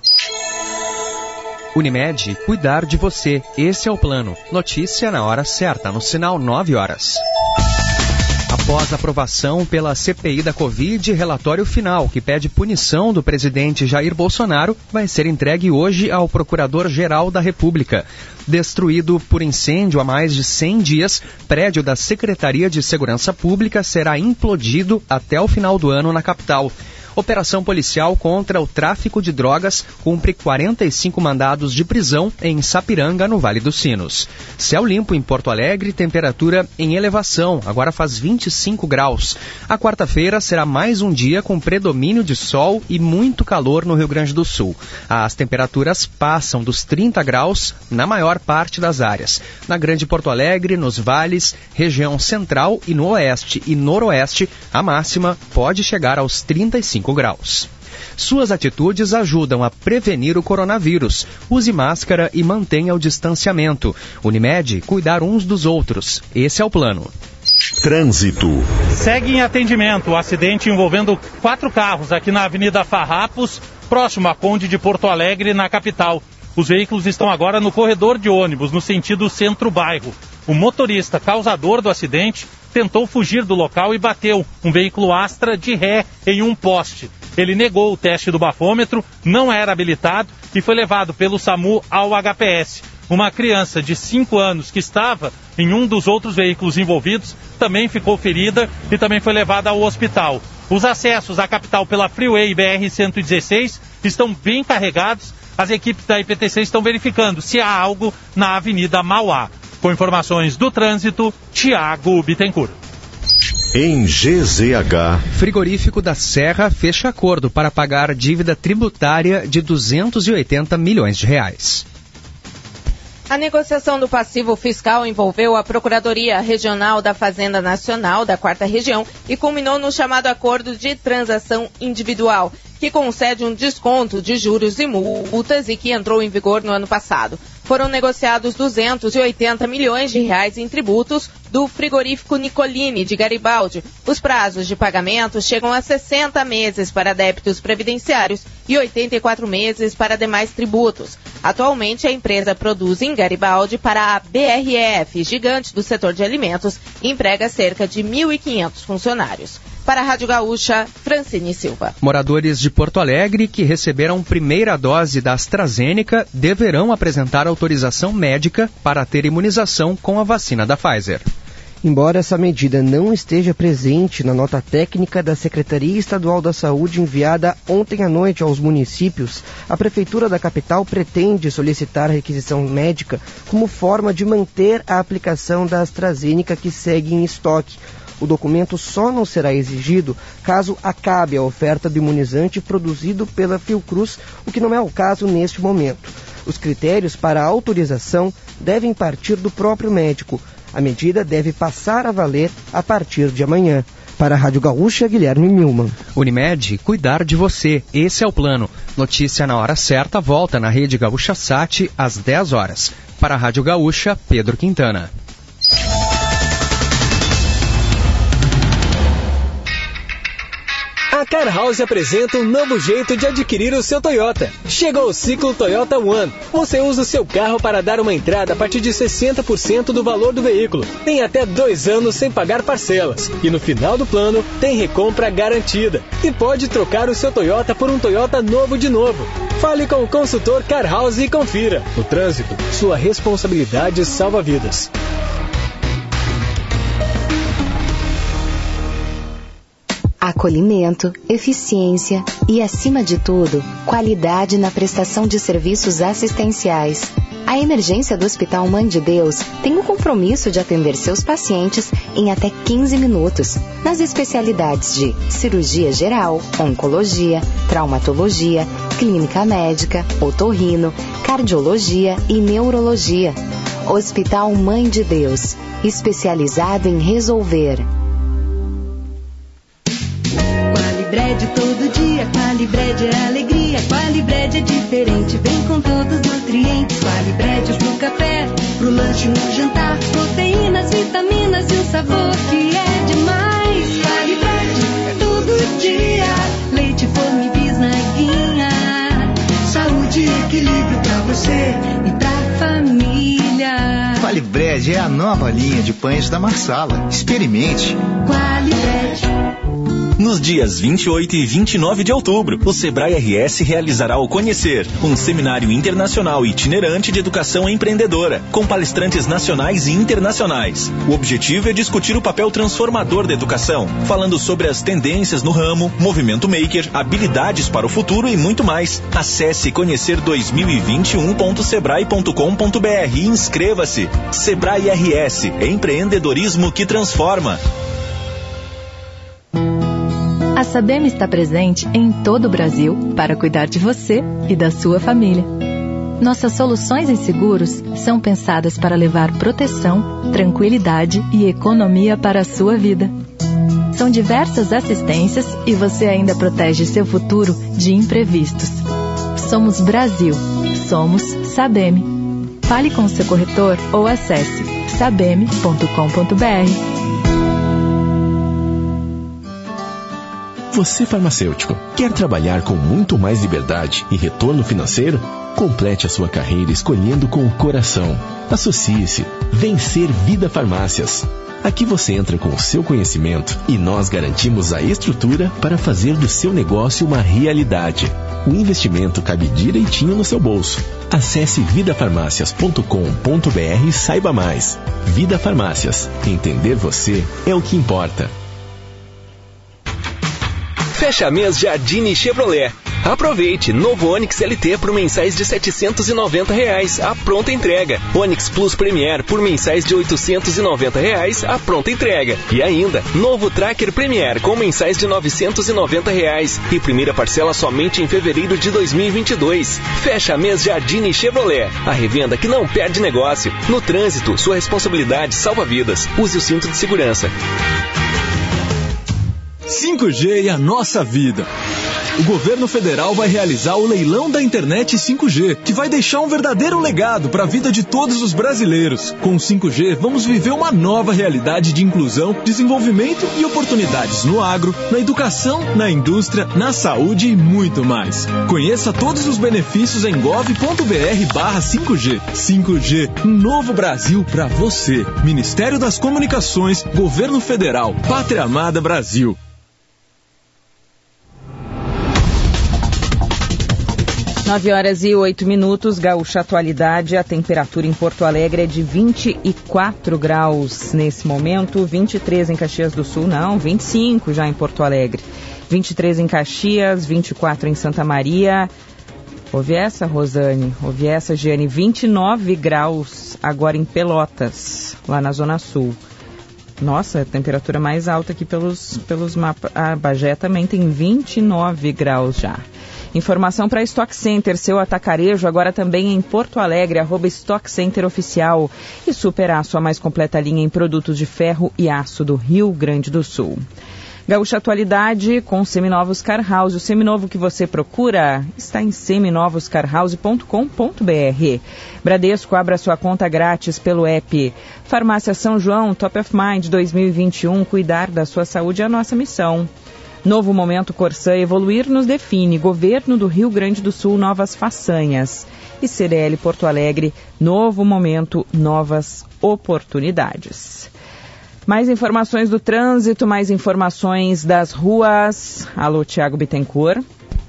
Unimed, cuidar de você. Esse é o plano. Notícia na hora certa, no sinal nove horas. Após aprovação pela C P I da Covid, relatório final que pede punição do presidente Jair Bolsonaro vai ser entregue hoje ao Procurador-Geral da República. Destruído por incêndio há mais de cem dias, prédio da Secretaria de Segurança Pública será implodido até o final do ano na capital. Operação policial contra o tráfico de drogas cumpre quarenta e cinco mandados de prisão em Sapiranga, no Vale dos Sinos. Céu limpo em Porto Alegre, temperatura em elevação, agora faz vinte e cinco graus. A quarta-feira será mais um dia com predomínio de sol e muito calor no Rio Grande do Sul. As temperaturas passam dos trinta graus na maior parte das áreas. Na Grande Porto Alegre, nos vales, região central e no oeste e noroeste, a máxima pode chegar aos trinta e cinco graus. Suas atitudes ajudam a prevenir o coronavírus. Use máscara e mantenha o distanciamento. Unimed, cuidar uns dos outros. Esse é o plano. Trânsito. Segue em atendimento o acidente envolvendo quatro carros aqui na Avenida Farrapos, próximo à Conde de Porto Alegre, na capital. Os veículos estão agora no corredor de ônibus, no sentido centro-bairro. O motorista causador do acidente tentou fugir do local e bateu um veículo Astra de ré em um poste. Ele negou o teste do bafômetro, não era habilitado e foi levado pelo SAMU ao H P S. Uma criança de cinco anos que estava em um dos outros veículos envolvidos também ficou ferida e também foi levada ao hospital. Os acessos à capital pela Freeway B R cento e dezesseis estão bem carregados. As equipes da I P T C estão verificando se há algo na Avenida Mauá. Com informações do trânsito, Tiago Bittencourt. Em G Z H. Frigorífico da Serra fecha acordo para pagar dívida tributária de duzentos e oitenta milhões de reais. A negociação do passivo fiscal envolveu a Procuradoria Regional da Fazenda Nacional da Quarta Região e culminou no chamado Acordo de Transação Individual, que concede um desconto de juros e multas e que entrou em vigor no ano passado. Foram negociados duzentos e oitenta milhões de reais em tributos do frigorífico Nicolini de Garibaldi. Os prazos de pagamento chegam a sessenta meses para débitos previdenciários e oitenta e quatro meses para demais tributos. Atualmente, a empresa produz em Garibaldi para a B R F, gigante do setor de alimentos, e emprega cerca de mil e quinhentos funcionários. Para a Rádio Gaúcha, Francine Silva. Moradores de Porto Alegre que receberam primeira dose da AstraZeneca deverão apresentar autorização médica para ter imunização com a vacina da Pfizer. Embora essa medida não esteja presente na nota técnica da Secretaria Estadual da Saúde enviada ontem à noite aos municípios, a Prefeitura da capital pretende solicitar a requisição médica como forma de manter a aplicação da AstraZeneca que segue em estoque. O documento só não será exigido caso acabe a oferta do imunizante produzido pela Fiocruz, o que não é o caso neste momento. Os critérios para a autorização devem partir do próprio médico. A medida deve passar a valer a partir de amanhã. Para a Rádio Gaúcha, Guilherme Milman. Unimed, cuidar de você. Esse é o plano. Notícia na hora certa volta na Rede Gaúcha Sat às dez horas. Para a Rádio Gaúcha, Pedro Quintana. A Car House apresenta um novo jeito de adquirir o seu Toyota. Chegou o ciclo Toyota One. Você usa o seu carro para dar uma entrada a partir de sessenta por cento do valor do veículo. Tem até dois anos sem pagar parcelas. E no final do plano, tem recompra garantida. E pode trocar o seu Toyota por um Toyota novo de novo. Fale com o consultor Car House e confira. No trânsito, sua responsabilidade salva vidas. Acolhimento, eficiência e, acima de tudo, qualidade na prestação de serviços assistenciais. A emergência do Hospital Mãe de Deus tem o compromisso de atender seus pacientes em até quinze minutos, nas especialidades de cirurgia geral, oncologia, traumatologia, clínica médica, otorrino, cardiologia e neurologia. Hospital Mãe de Deus, especializado em resolver. Qualibred todo dia, Qualibred é alegria, Qualibred é diferente, vem com todos os nutrientes. Qualibred pro café, pro lanche, no jantar, proteínas, vitaminas e um sabor que é demais. Qualibred é todo dia, leite, forno e bisnaguinha, saúde e equilíbrio pra você e pra família. Qualibred é a nova linha de pães da Marsala. Experimente. Qualibred. Nos dias vinte e oito e vinte e nove de outubro, o Sebrae R S realizará o Conhecer, um seminário internacional itinerante de educação empreendedora, com palestrantes nacionais e internacionais. O objetivo é discutir o papel transformador da educação, falando sobre as tendências no ramo, movimento maker, habilidades para o futuro e muito mais. Acesse conhecer dois mil e vinte e um ponto sebrae ponto com ponto br e inscreva-se. Sebrae R S, empreendedorismo que transforma. A Sabem está presente em todo o Brasil para cuidar de você e da sua família. Nossas soluções em seguros são pensadas para levar proteção, tranquilidade e economia para a sua vida. São diversas assistências e você ainda protege seu futuro de imprevistos. Somos Brasil. Somos Sabem. Fale com o seu corretor ou acesse sabem ponto com ponto br. Você, farmacêutico, quer trabalhar com muito mais liberdade e retorno financeiro? Complete a sua carreira escolhendo com o coração. Associe-se. Vencer Vida Farmácias. Aqui você entra com o seu conhecimento e nós garantimos a estrutura para fazer do seu negócio uma realidade. O investimento cabe direitinho no seu bolso. Acesse vida farmácias ponto com ponto br e saiba mais. Vida Farmácias. Entender você é o que importa. Fecha mês Jardine Chevrolet. Aproveite, novo Onix L T por mensais de setecentos e noventa reais, a pronta entrega. Onix Plus Premier por mensais de oitocentos e noventa reais, a pronta entrega. E ainda, novo Tracker Premier com mensais de novecentos e noventa reais e primeira parcela somente em fevereiro de dois mil e vinte e dois. Fecha mês Jardine Chevrolet, a revenda que não perde negócio. No trânsito, sua responsabilidade salva vidas. Use o cinto de segurança. cinco G e a nossa vida. O governo federal vai realizar o leilão da internet cinco G, que vai deixar um verdadeiro legado para a vida de todos os brasileiros. Com o cinco G, vamos viver uma nova realidade de inclusão, desenvolvimento e oportunidades no agro, na educação, na indústria, na saúde e muito mais. Conheça todos os benefícios em gov.br barra 5G. cinco G, um novo Brasil para você. Ministério das Comunicações, Governo Federal, Pátria Amada Brasil. nove horas e oito minutos, Gaúcha Atualidade. A temperatura em Porto Alegre é de vinte e quatro graus nesse momento, vinte e três em Caxias do Sul, não, vinte e cinco já em Porto Alegre, vinte e três em Caxias, vinte e quatro em Santa Maria. Ouve essa, Rosane, ouve essa, Giane, vinte e nove graus agora em Pelotas, lá na Zona Sul. Nossa, a temperatura mais alta aqui pelos, pelos mapas. A Bagé também tem vinte e nove graus já. Informação para Stock Center, seu atacarejo, agora também em Porto Alegre, arroba Stock Center Oficial. E Super Aço, a mais completa linha em produtos de ferro e aço do Rio Grande do Sul. Gaúcha Atualidade com Seminovos Car House. O seminovo que você procura está em seminovos car house ponto com ponto b r. Bradesco, abra sua conta grátis pelo app. Farmácia São João, Top of Mind dois mil e vinte e um, cuidar da sua saúde é a nossa missão. Novo Momento Corsã, evoluir nos define. Governo do Rio Grande do Sul, novas façanhas. E C D L Porto Alegre, novo momento, novas oportunidades. Mais informações do trânsito, mais informações das ruas. Alô, Tiago Bittencourt.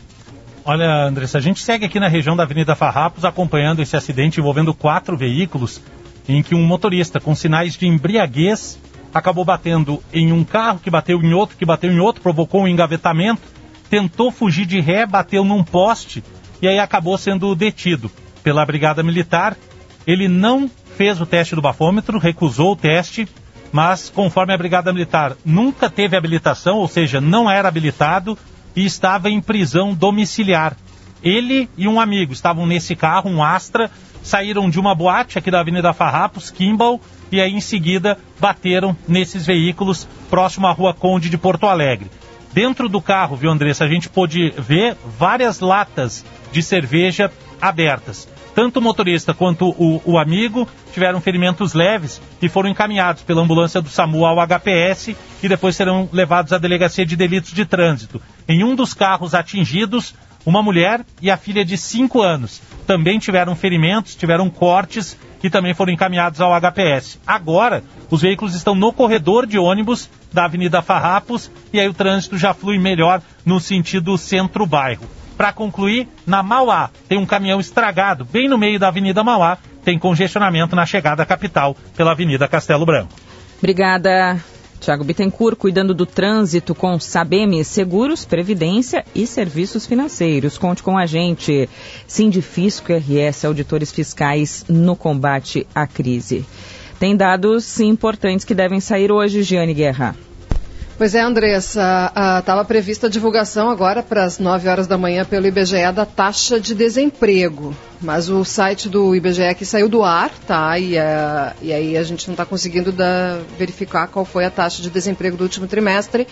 Olha, Andressa, a gente segue aqui na região da Avenida Farrapos acompanhando esse acidente envolvendo quatro veículos em que um motorista com sinais de embriaguez acabou batendo em um carro, que bateu em outro, que bateu em outro, provocou um engavetamento, tentou fugir de ré, bateu num poste e aí acabou sendo detido pela Brigada Militar. Ele não fez o teste do bafômetro, recusou o teste, mas conforme a Brigada Militar nunca teve habilitação, ou seja, não era habilitado e estava em prisão domiciliar. Ele e um amigo estavam nesse carro, um Astra, saíram de uma boate aqui da Avenida Farrapos, Kimball, e aí em seguida bateram nesses veículos próximo à Rua Conde de Porto Alegre. Dentro do carro, viu, Andressa, a gente pôde ver várias latas de cerveja abertas. Tanto o motorista quanto o, o amigo tiveram ferimentos leves e foram encaminhados pela ambulância do SAMU ao H P S e depois serão levados à Delegacia de Delitos de Trânsito. Em um dos carros atingidos, uma mulher e a filha de cinco anos também tiveram ferimentos, tiveram cortes e também foram encaminhados ao H P S. Agora, os veículos estão no corredor de ônibus da Avenida Farrapos e aí o trânsito já flui melhor no sentido centro-bairro. Para concluir, na Mauá tem um caminhão estragado bem no meio da Avenida Mauá, tem congestionamento na chegada à capital pela Avenida Castelo Branco. Obrigada, Tiago Bittencourt, cuidando do trânsito com Sabem Seguros, Previdência e Serviços Financeiros. Conte com a gente. Sindifisco R S, auditores fiscais no combate à crise. Tem dados importantes que devem sair hoje, Giane Guerra. Pois é, Andressa, estava prevista a divulgação agora para as nove horas da manhã pelo I B G E da taxa de desemprego, mas o site do I B G E aqui saiu do ar, tá? E, uh, e aí a gente não está conseguindo da, verificar qual foi a taxa de desemprego do último trimestre,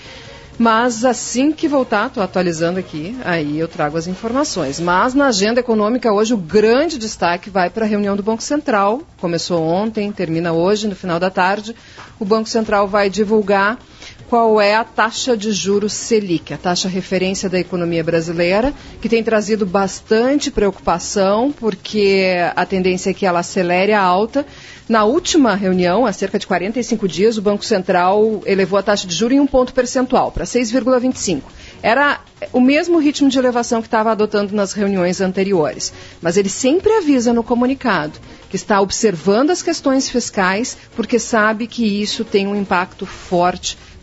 mas assim que voltar, estou atualizando aqui, aí eu trago as informações. Mas na agenda econômica hoje o grande destaque vai para a reunião do Banco Central, começou ontem, termina hoje, no final da tarde. O Banco Central vai divulgar qual é a taxa de juros Selic, a taxa referência da economia brasileira, que tem trazido bastante preocupação, porque a tendência é que ela acelere a alta. Na última reunião, há cerca de quarenta e cinco dias, o Banco Central elevou a taxa de juros em um ponto percentual, para seis vírgula vinte e cinco. Era o mesmo ritmo de elevação que estava adotando nas reuniões anteriores. Mas ele sempre avisa no comunicado que está observando as questões fiscais, porque sabe que isso tem um impacto forte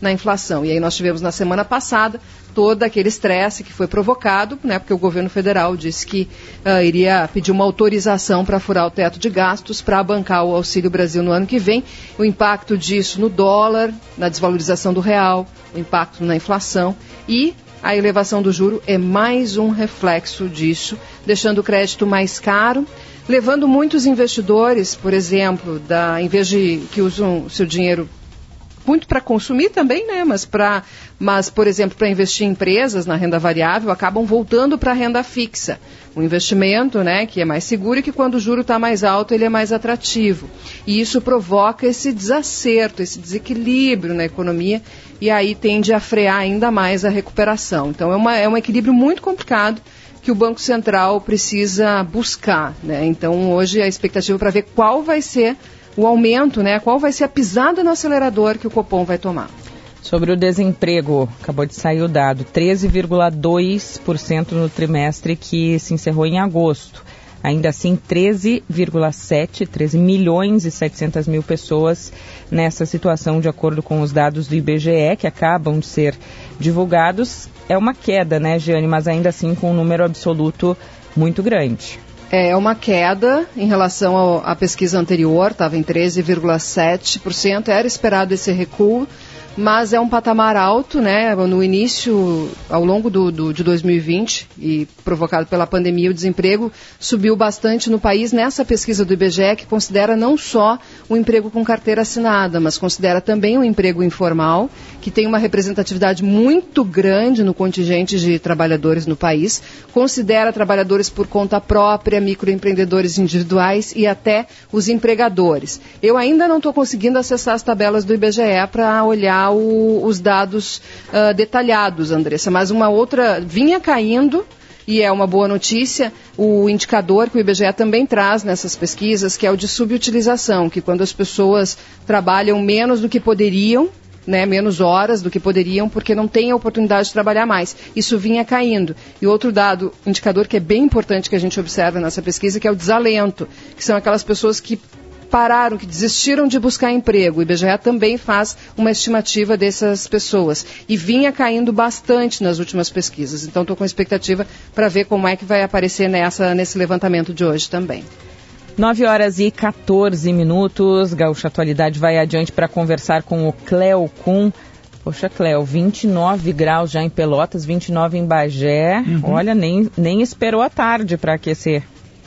na inflação. E aí nós tivemos na semana passada todo aquele estresse que foi provocado, né, porque o governo federal disse que uh, iria pedir uma autorização para furar o teto de gastos para bancar o Auxílio Brasil no ano que vem. O impacto disso no dólar, na desvalorização do real, o impacto na inflação e a elevação do juro é mais um reflexo disso, deixando o crédito mais caro, levando muitos investidores, por exemplo, da, em vez de que usam seu dinheiro muito para consumir também, né? Mas, pra, mas por exemplo, para investir em empresas na renda variável, acabam voltando para a renda fixa. Um investimento, né, que é mais seguro e que quando o juro está mais alto, ele é mais atrativo. E isso provoca esse desacerto, esse desequilíbrio na economia e aí tende a frear ainda mais a recuperação. Então é, uma, é um equilíbrio muito complicado que o Banco Central precisa buscar, né? Então hoje a expectativa para ver qual vai ser o aumento, né? Qual vai ser a pisada no acelerador que o Copom vai tomar. Sobre o desemprego, acabou de sair o dado, treze vírgula dois por cento no trimestre que se encerrou em agosto. Ainda assim, treze vírgula sete, treze milhões e setecentas mil pessoas nessa situação, de acordo com os dados do I B G E, que acabam de ser divulgados. É uma queda, né, Jeane, mas ainda assim com um número absoluto muito grande. É uma queda em relação ao, à pesquisa anterior, estava em treze vírgula sete por cento, era esperado esse recuo, mas é um patamar alto, né? No início, ao longo do, do, de dois mil e vinte, e provocado pela pandemia, o desemprego subiu bastante no país nessa pesquisa do I B G E, que considera não só o emprego com carteira assinada, mas considera também o emprego informal, que tem uma representatividade muito grande no contingente de trabalhadores no país, considera trabalhadores por conta própria, microempreendedores individuais e até os empregadores. Eu ainda não estou conseguindo acessar as tabelas do I B G E para olhar O, os dados uh, detalhados, Andressa, mas uma outra vinha caindo, e é uma boa notícia, o indicador que o I B G E também traz nessas pesquisas, que é o de subutilização, que quando as pessoas trabalham menos do que poderiam, né, menos horas do que poderiam, porque não têm a oportunidade de trabalhar mais. Isso vinha caindo. E outro dado, indicador que é bem importante que a gente observa nessa pesquisa, que é o desalento, que são aquelas pessoas que pararam, que desistiram de buscar emprego. O I B G E também faz uma estimativa dessas pessoas. E vinha caindo bastante nas últimas pesquisas. Então, estou com expectativa para ver como é que vai aparecer nessa, nesse levantamento de hoje também. nove horas e quatorze minutos. Gaúcha Atualidade vai adiante para conversar com o Cleo Kuhn. Poxa, Cleo, vinte e nove graus já em Pelotas, vinte e nove em Bagé. Uhum. Olha, nem, nem esperou a tarde para aquecer.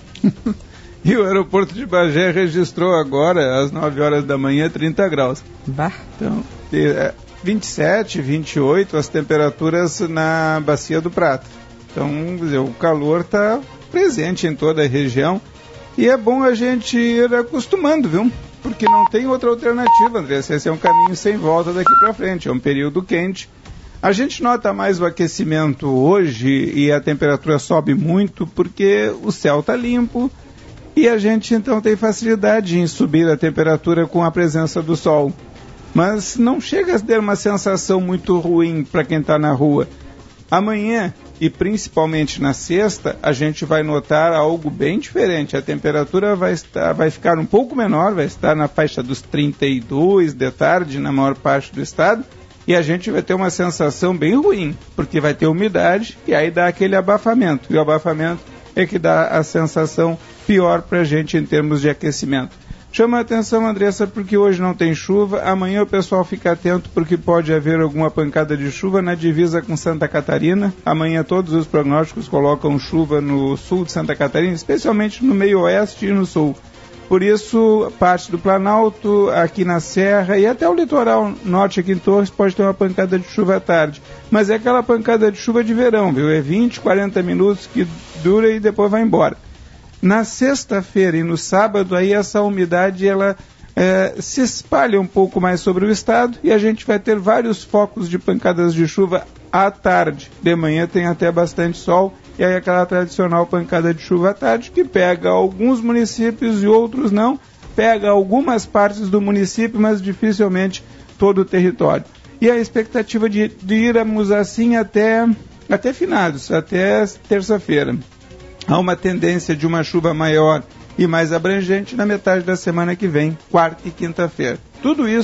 E o aeroporto de Bagé registrou agora, às nove horas da manhã, trinta graus. Bah. Então, vinte e sete, vinte e oito as temperaturas na Bacia do Prata. Então, quer dizer, o calor está presente em toda a região. E é bom a gente ir acostumando, viu? Porque não tem outra alternativa, André. Esse é um caminho sem volta daqui para frente. É um período quente. A gente nota mais o aquecimento hoje e a temperatura sobe muito porque o céu está limpo. E a gente, então, tem facilidade em subir a temperatura com a presença do sol. Mas não chega a ter uma sensação muito ruim para quem está na rua. Amanhã, e principalmente na sexta, a gente vai notar algo bem diferente. A temperatura vai, estar, vai ficar um pouco menor, vai estar na faixa dos trinta e dois de tarde na maior parte do estado. E a gente vai ter uma sensação bem ruim, porque vai ter umidade e aí dá aquele abafamento. E o abafamento é que dá a sensação pior para a gente em termos de aquecimento. Chama a atenção, Andressa, porque hoje não tem chuva. Amanhã o pessoal fica atento porque pode haver alguma pancada de chuva na divisa com Santa Catarina. Amanhã todos os prognósticos colocam chuva no sul de Santa Catarina, especialmente no meio oeste e no sul. Por isso, parte do Planalto, aqui na Serra e até o litoral norte aqui em Torres pode ter uma pancada de chuva à tarde. Mas é aquela pancada de chuva de verão, viu? É vinte, quarenta minutos que dura e depois vai embora. Na sexta-feira e no sábado, aí essa umidade ela é, se espalha um pouco mais sobre o estado e a gente vai ter vários focos de pancadas de chuva à tarde. De manhã tem até bastante sol e aí aquela tradicional pancada de chuva à tarde que pega alguns municípios e outros não, pega algumas partes do município, mas dificilmente todo o território. E a expectativa de, de irmos assim até, até finados, até terça-feira. Há uma tendência de uma chuva maior e mais abrangente na metade da semana que vem, quarta e quinta-feira. Tudo isso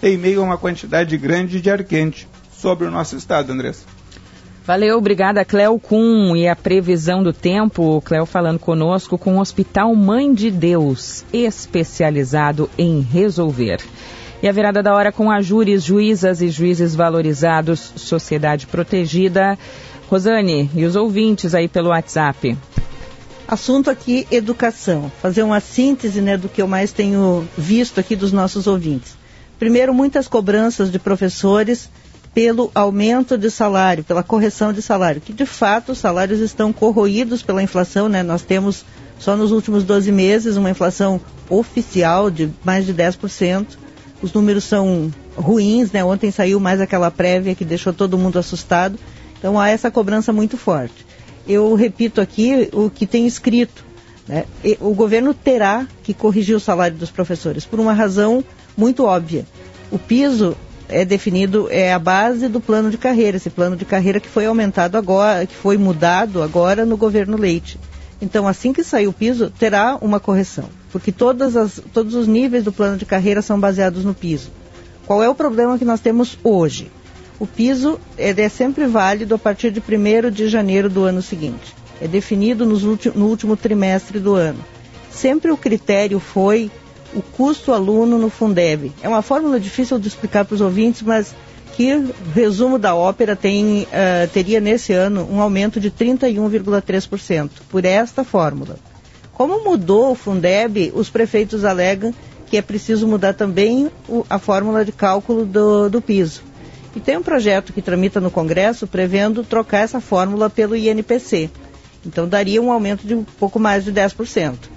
em meio a uma quantidade grande de ar quente sobre o nosso estado, Andressa. Valeu, obrigada, Cléo Kuhn. E a previsão do tempo, Cléo falando conosco com o Hospital Mãe de Deus, especializado em resolver. E a virada da hora com a júris, juízas e juízes valorizados, sociedade protegida. Rosane, e os ouvintes aí pelo WhatsApp? Assunto aqui, educação. Fazer uma síntese, né, do que eu mais tenho visto aqui dos nossos ouvintes. Primeiro, muitas cobranças de professores pelo aumento de salário, pela correção de salário, que de fato os salários estão corroídos pela inflação, né? Nós temos só nos últimos doze meses uma inflação oficial de mais de dez por cento. Os números são ruins, né? Ontem saiu mais aquela prévia que deixou todo mundo assustado. Então há essa cobrança muito forte. Eu repito aqui o que tem escrito, né? O governo terá que corrigir o salário dos professores por uma razão muito óbvia. O piso é definido, é a base do plano de carreira, esse plano de carreira que foi aumentado agora, que foi mudado agora no governo Leite. Então, assim que sair o piso, terá uma correção, porque todas as, todos os níveis do plano de carreira são baseados no piso. Qual é o problema que nós temos hoje? O piso ele é sempre válido a partir de primeiro de janeiro do ano seguinte. É definido nos ulti, no último trimestre do ano. Sempre o critério foi o custo aluno no Fundeb. É uma fórmula difícil de explicar para os ouvintes, mas que, resumo da ópera, tem, uh, teria nesse ano um aumento de trinta e um vírgula três por cento por esta fórmula. Como mudou o Fundeb, os prefeitos alegam que é preciso mudar também o, a fórmula de cálculo do, do piso. E tem um projeto que tramita no Congresso prevendo trocar essa fórmula pelo I N P C. Então daria um aumento de um pouco mais de dez por cento.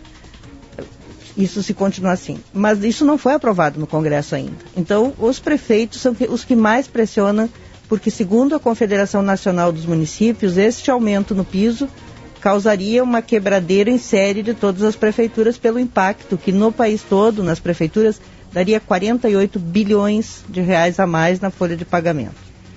Isso se continuar assim. Mas isso não foi aprovado no Congresso ainda. Então, os prefeitos são os que mais pressionam, porque, segundo a Confederação Nacional dos Municípios, este aumento no piso causaria uma quebradeira em série de todas as prefeituras pelo impacto que no país todo, nas prefeituras, daria quarenta e oito bilhões de reais a mais na folha de pagamento.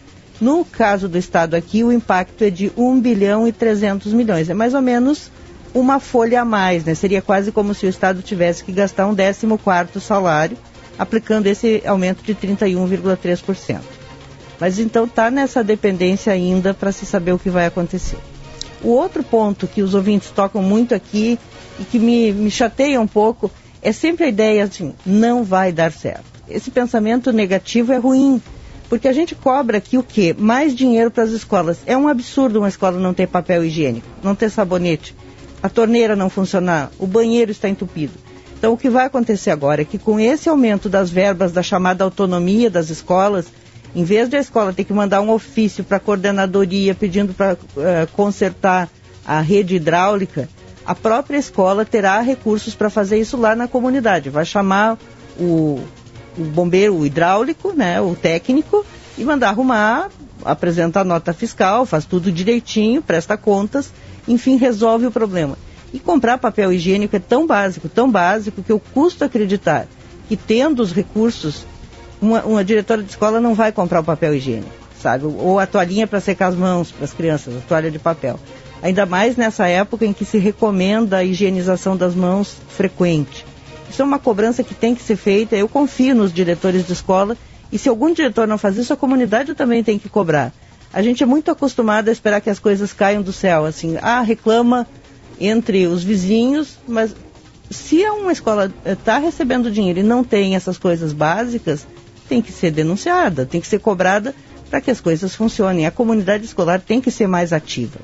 No caso do Estado aqui, o impacto é de um bilhão e trezentos milhões. É mais ou menos uma folha a mais, né? Seria quase como se o Estado tivesse que gastar um décimo quarto salário, aplicando esse aumento de trinta e um vírgula três por cento. Mas então está nessa dependência ainda para se saber o que vai acontecer. O outro ponto que os ouvintes tocam muito aqui e que me, me chateia um pouco é sempre a ideia assim, não vai dar certo. Esse pensamento negativo é ruim, porque a gente cobra aqui o quê? Mais dinheiro para as escolas. É um absurdo uma escola não ter papel higiênico, não ter sabonete, a torneira não funcionar, o banheiro está entupido. Então, o que vai acontecer agora é que com esse aumento das verbas da chamada autonomia das escolas, em vez de a escola ter que mandar um ofício para a coordenadoria pedindo para uh, consertar a rede hidráulica, a própria escola terá recursos para fazer isso lá na comunidade. Vai chamar o, o bombeiro o hidráulico, né, o técnico, e mandar arrumar, apresentar nota fiscal, faz tudo direitinho, presta contas, enfim, resolve o problema. E comprar papel higiênico é tão básico, tão básico, que eu custo acreditar que, tendo os recursos, uma, uma diretora de escola não vai comprar o papel higiênico, sabe? Ou a toalhinha para secar as mãos para as crianças, a toalha de papel. Ainda mais nessa época em que se recomenda a higienização das mãos frequente. Isso é uma cobrança que tem que ser feita. Eu confio nos diretores de escola, e se algum diretor não faz isso, a comunidade também tem que cobrar. A gente é muito acostumado a esperar que as coisas caiam do céu, assim, ah, reclama entre os vizinhos, mas se uma escola está recebendo dinheiro e não tem essas coisas básicas, tem que ser denunciada, tem que ser cobrada para que as coisas funcionem. A comunidade escolar tem que ser mais ativa.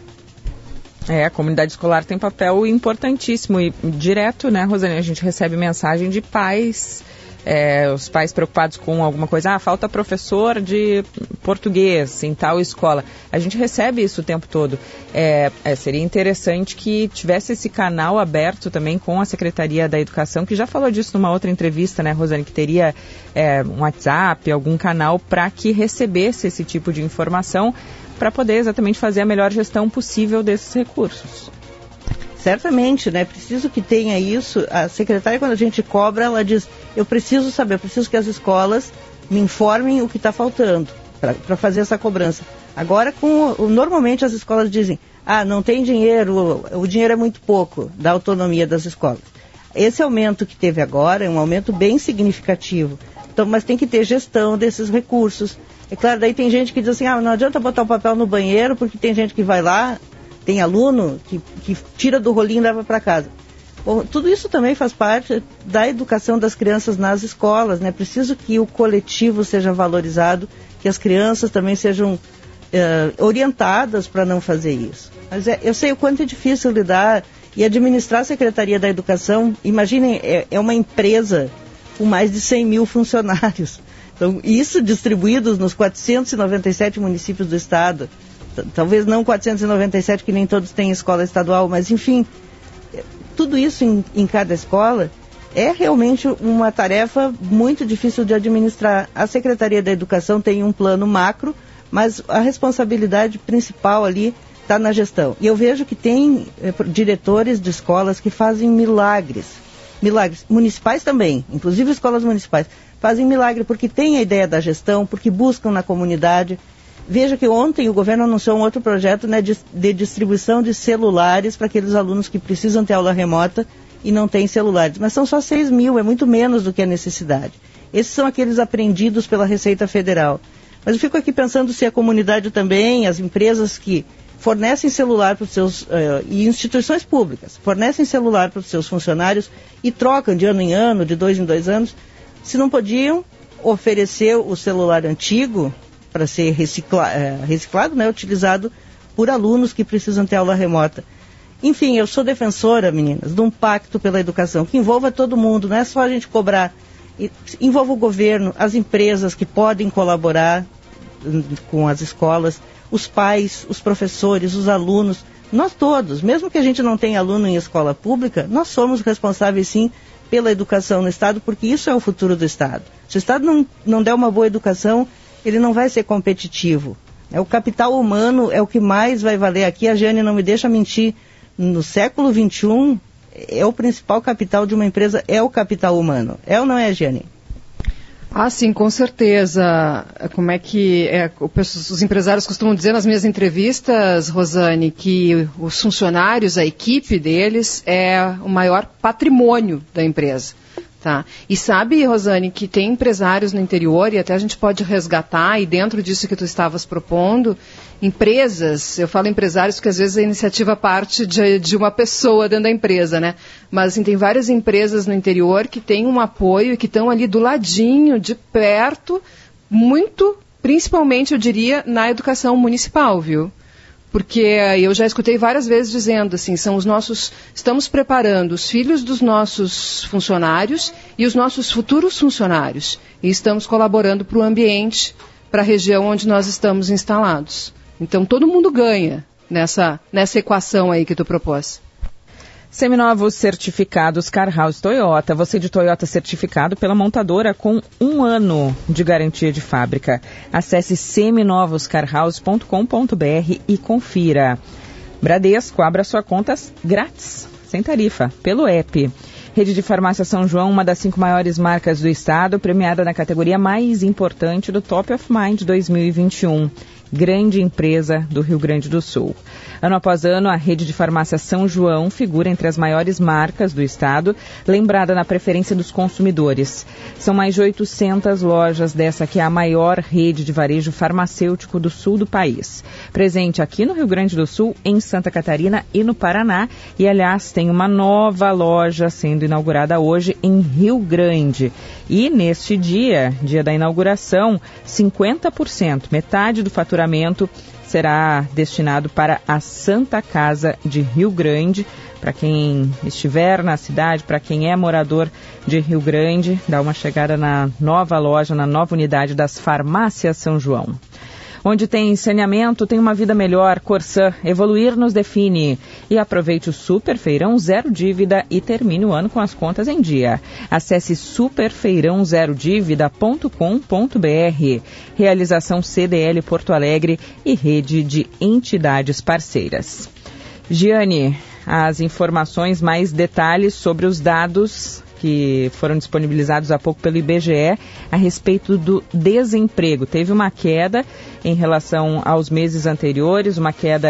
É, a comunidade escolar tem papel importantíssimo e direto, né, Rosane? A gente recebe mensagem de pais... É, os pais preocupados com alguma coisa, ah, falta professor de português em tal escola. A gente recebe isso o tempo todo. É, é, seria interessante que tivesse esse canal aberto também com a Secretaria da Educação, que já falou disso numa outra entrevista, né, Rosane, que teria é, um WhatsApp, algum canal para que recebesse esse tipo de informação para poder exatamente fazer a melhor gestão possível desses recursos. Certamente, né? Preciso que tenha isso. A secretária, quando a gente cobra, ela diz, eu preciso saber, eu preciso que as escolas me informem o que está faltando para fazer essa cobrança. Agora, com o, normalmente as escolas dizem, ah, não tem dinheiro, o, o dinheiro é muito pouco da autonomia das escolas. Esse aumento que teve agora é um aumento bem significativo. Então, mas tem que ter gestão desses recursos. É claro, daí tem gente que diz assim, ah, não adianta botar o papel no banheiro, porque tem gente que vai lá, tem aluno que, que tira do rolinho e leva para casa. Bom, tudo isso também faz parte da educação das crianças nas escolas, né? Preciso que o coletivo seja valorizado, que as crianças também sejam uh, orientadas para não fazer isso. Mas é, eu sei o quanto é difícil lidar e administrar a Secretaria da Educação. Imaginem, é, é uma empresa com mais de cem mil funcionários. Então, isso distribuídos nos quatrocentos e noventa e sete municípios do estado. T- talvez não quatrocentos e noventa e sete, que nem todos têm escola estadual, mas enfim, tudo isso em, em cada escola é realmente uma tarefa muito difícil de administrar. A Secretaria da Educação tem um plano macro, mas a responsabilidade principal ali está na gestão. E eu vejo que tem eh, diretores de escolas que fazem milagres. Milagres. Municipais também, inclusive escolas municipais, fazem milagre porque têm a ideia da gestão, porque buscam na comunidade. Veja que ontem o governo anunciou um outro projeto, né, de, de distribuição de celulares para aqueles alunos que precisam ter aula remota e não têm celulares. Mas são só seis mil, é muito menos do que a necessidade. Esses são aqueles apreendidos pela Receita Federal. Mas eu fico aqui pensando se a comunidade também, as empresas que fornecem celular para os seus, uh, e instituições públicas, fornecem celular para os seus funcionários e trocam de ano em ano, de dois em dois anos, se não podiam oferecer o celular antigo para ser recicla, uh, reciclado, né, utilizado por alunos que precisam ter aula remota. Enfim, eu sou defensora, meninas, de um pacto pela educação que envolva todo mundo, não é só a gente cobrar, envolva o governo, as empresas que podem colaborar com as escolas, os pais, os professores, os alunos, nós todos, mesmo que a gente não tenha aluno em escola pública, nós somos responsáveis sim pela educação no Estado, porque isso é o futuro do Estado. Se o Estado não, não der uma boa educação, ele não vai ser competitivo. É, o capital humano é o que mais vai valer aqui. A Jane não me deixa mentir. No século vinte e um, é o principal capital de uma empresa, é o capital humano. É ou não é, Jane? Ah, sim, com certeza. Como é que é, os empresários costumam dizer nas minhas entrevistas, Rosane, que os funcionários, a equipe deles, é o maior patrimônio da empresa. Tá. E sabe, Rosane, que tem empresários no interior, e até a gente pode resgatar, e dentro disso que tu estavas propondo, empresas, eu falo empresários porque às vezes a iniciativa parte de, de uma pessoa dentro da empresa, né? Mas assim, tem várias empresas no interior que têm um apoio e que estão ali do ladinho, de perto, muito, principalmente, eu diria, na educação municipal, viu? Porque eu já escutei várias vezes dizendo assim, são os nossos, estamos preparando os filhos dos nossos funcionários e os nossos futuros funcionários. E estamos colaborando para o ambiente, para a região onde nós estamos instalados. Então todo mundo ganha nessa, nessa equação aí que tu propôs. Seminovos certificados Car House Toyota. Você de Toyota certificado pela montadora com um ano de garantia de fábrica. Acesse seminovos car house ponto com ponto b r e confira. Bradesco, abra sua conta grátis, sem tarifa, pelo app. Rede de Farmácia São João, uma das cinco maiores marcas do estado, premiada na categoria mais importante do Top of Mind dois mil e vinte e um. Grande empresa do Rio Grande do Sul. Ano após ano, a Rede de Farmácia São João figura entre as maiores marcas do estado, lembrada na preferência dos consumidores. São mais de oitocentas lojas dessa que é a maior rede de varejo farmacêutico do sul do país. Presente aqui no Rio Grande do Sul, em Santa Catarina e no Paraná. E, aliás, tem uma nova loja sendo inaugurada hoje em Rio Grande. E, neste dia, dia da inauguração, cinquenta por cento, metade do faturamento, será destinado para a Santa Casa de Rio Grande. Para quem estiver na cidade, para quem é morador de Rio Grande, dá uma chegada na nova loja, na nova unidade das Farmácias São João. Onde tem saneamento, tem uma vida melhor. Corsã, evoluir nos define. E aproveite o Super Feirão Zero Dívida e termine o ano com as contas em dia. Acesse super feirão zero dívida ponto com ponto b r. Realização C D L Porto Alegre e rede de entidades parceiras. Giane, as informações, mais detalhes sobre os dados que foram disponibilizados há pouco pelo I B G E a respeito do desemprego. Teve uma queda em relação aos meses anteriores, uma queda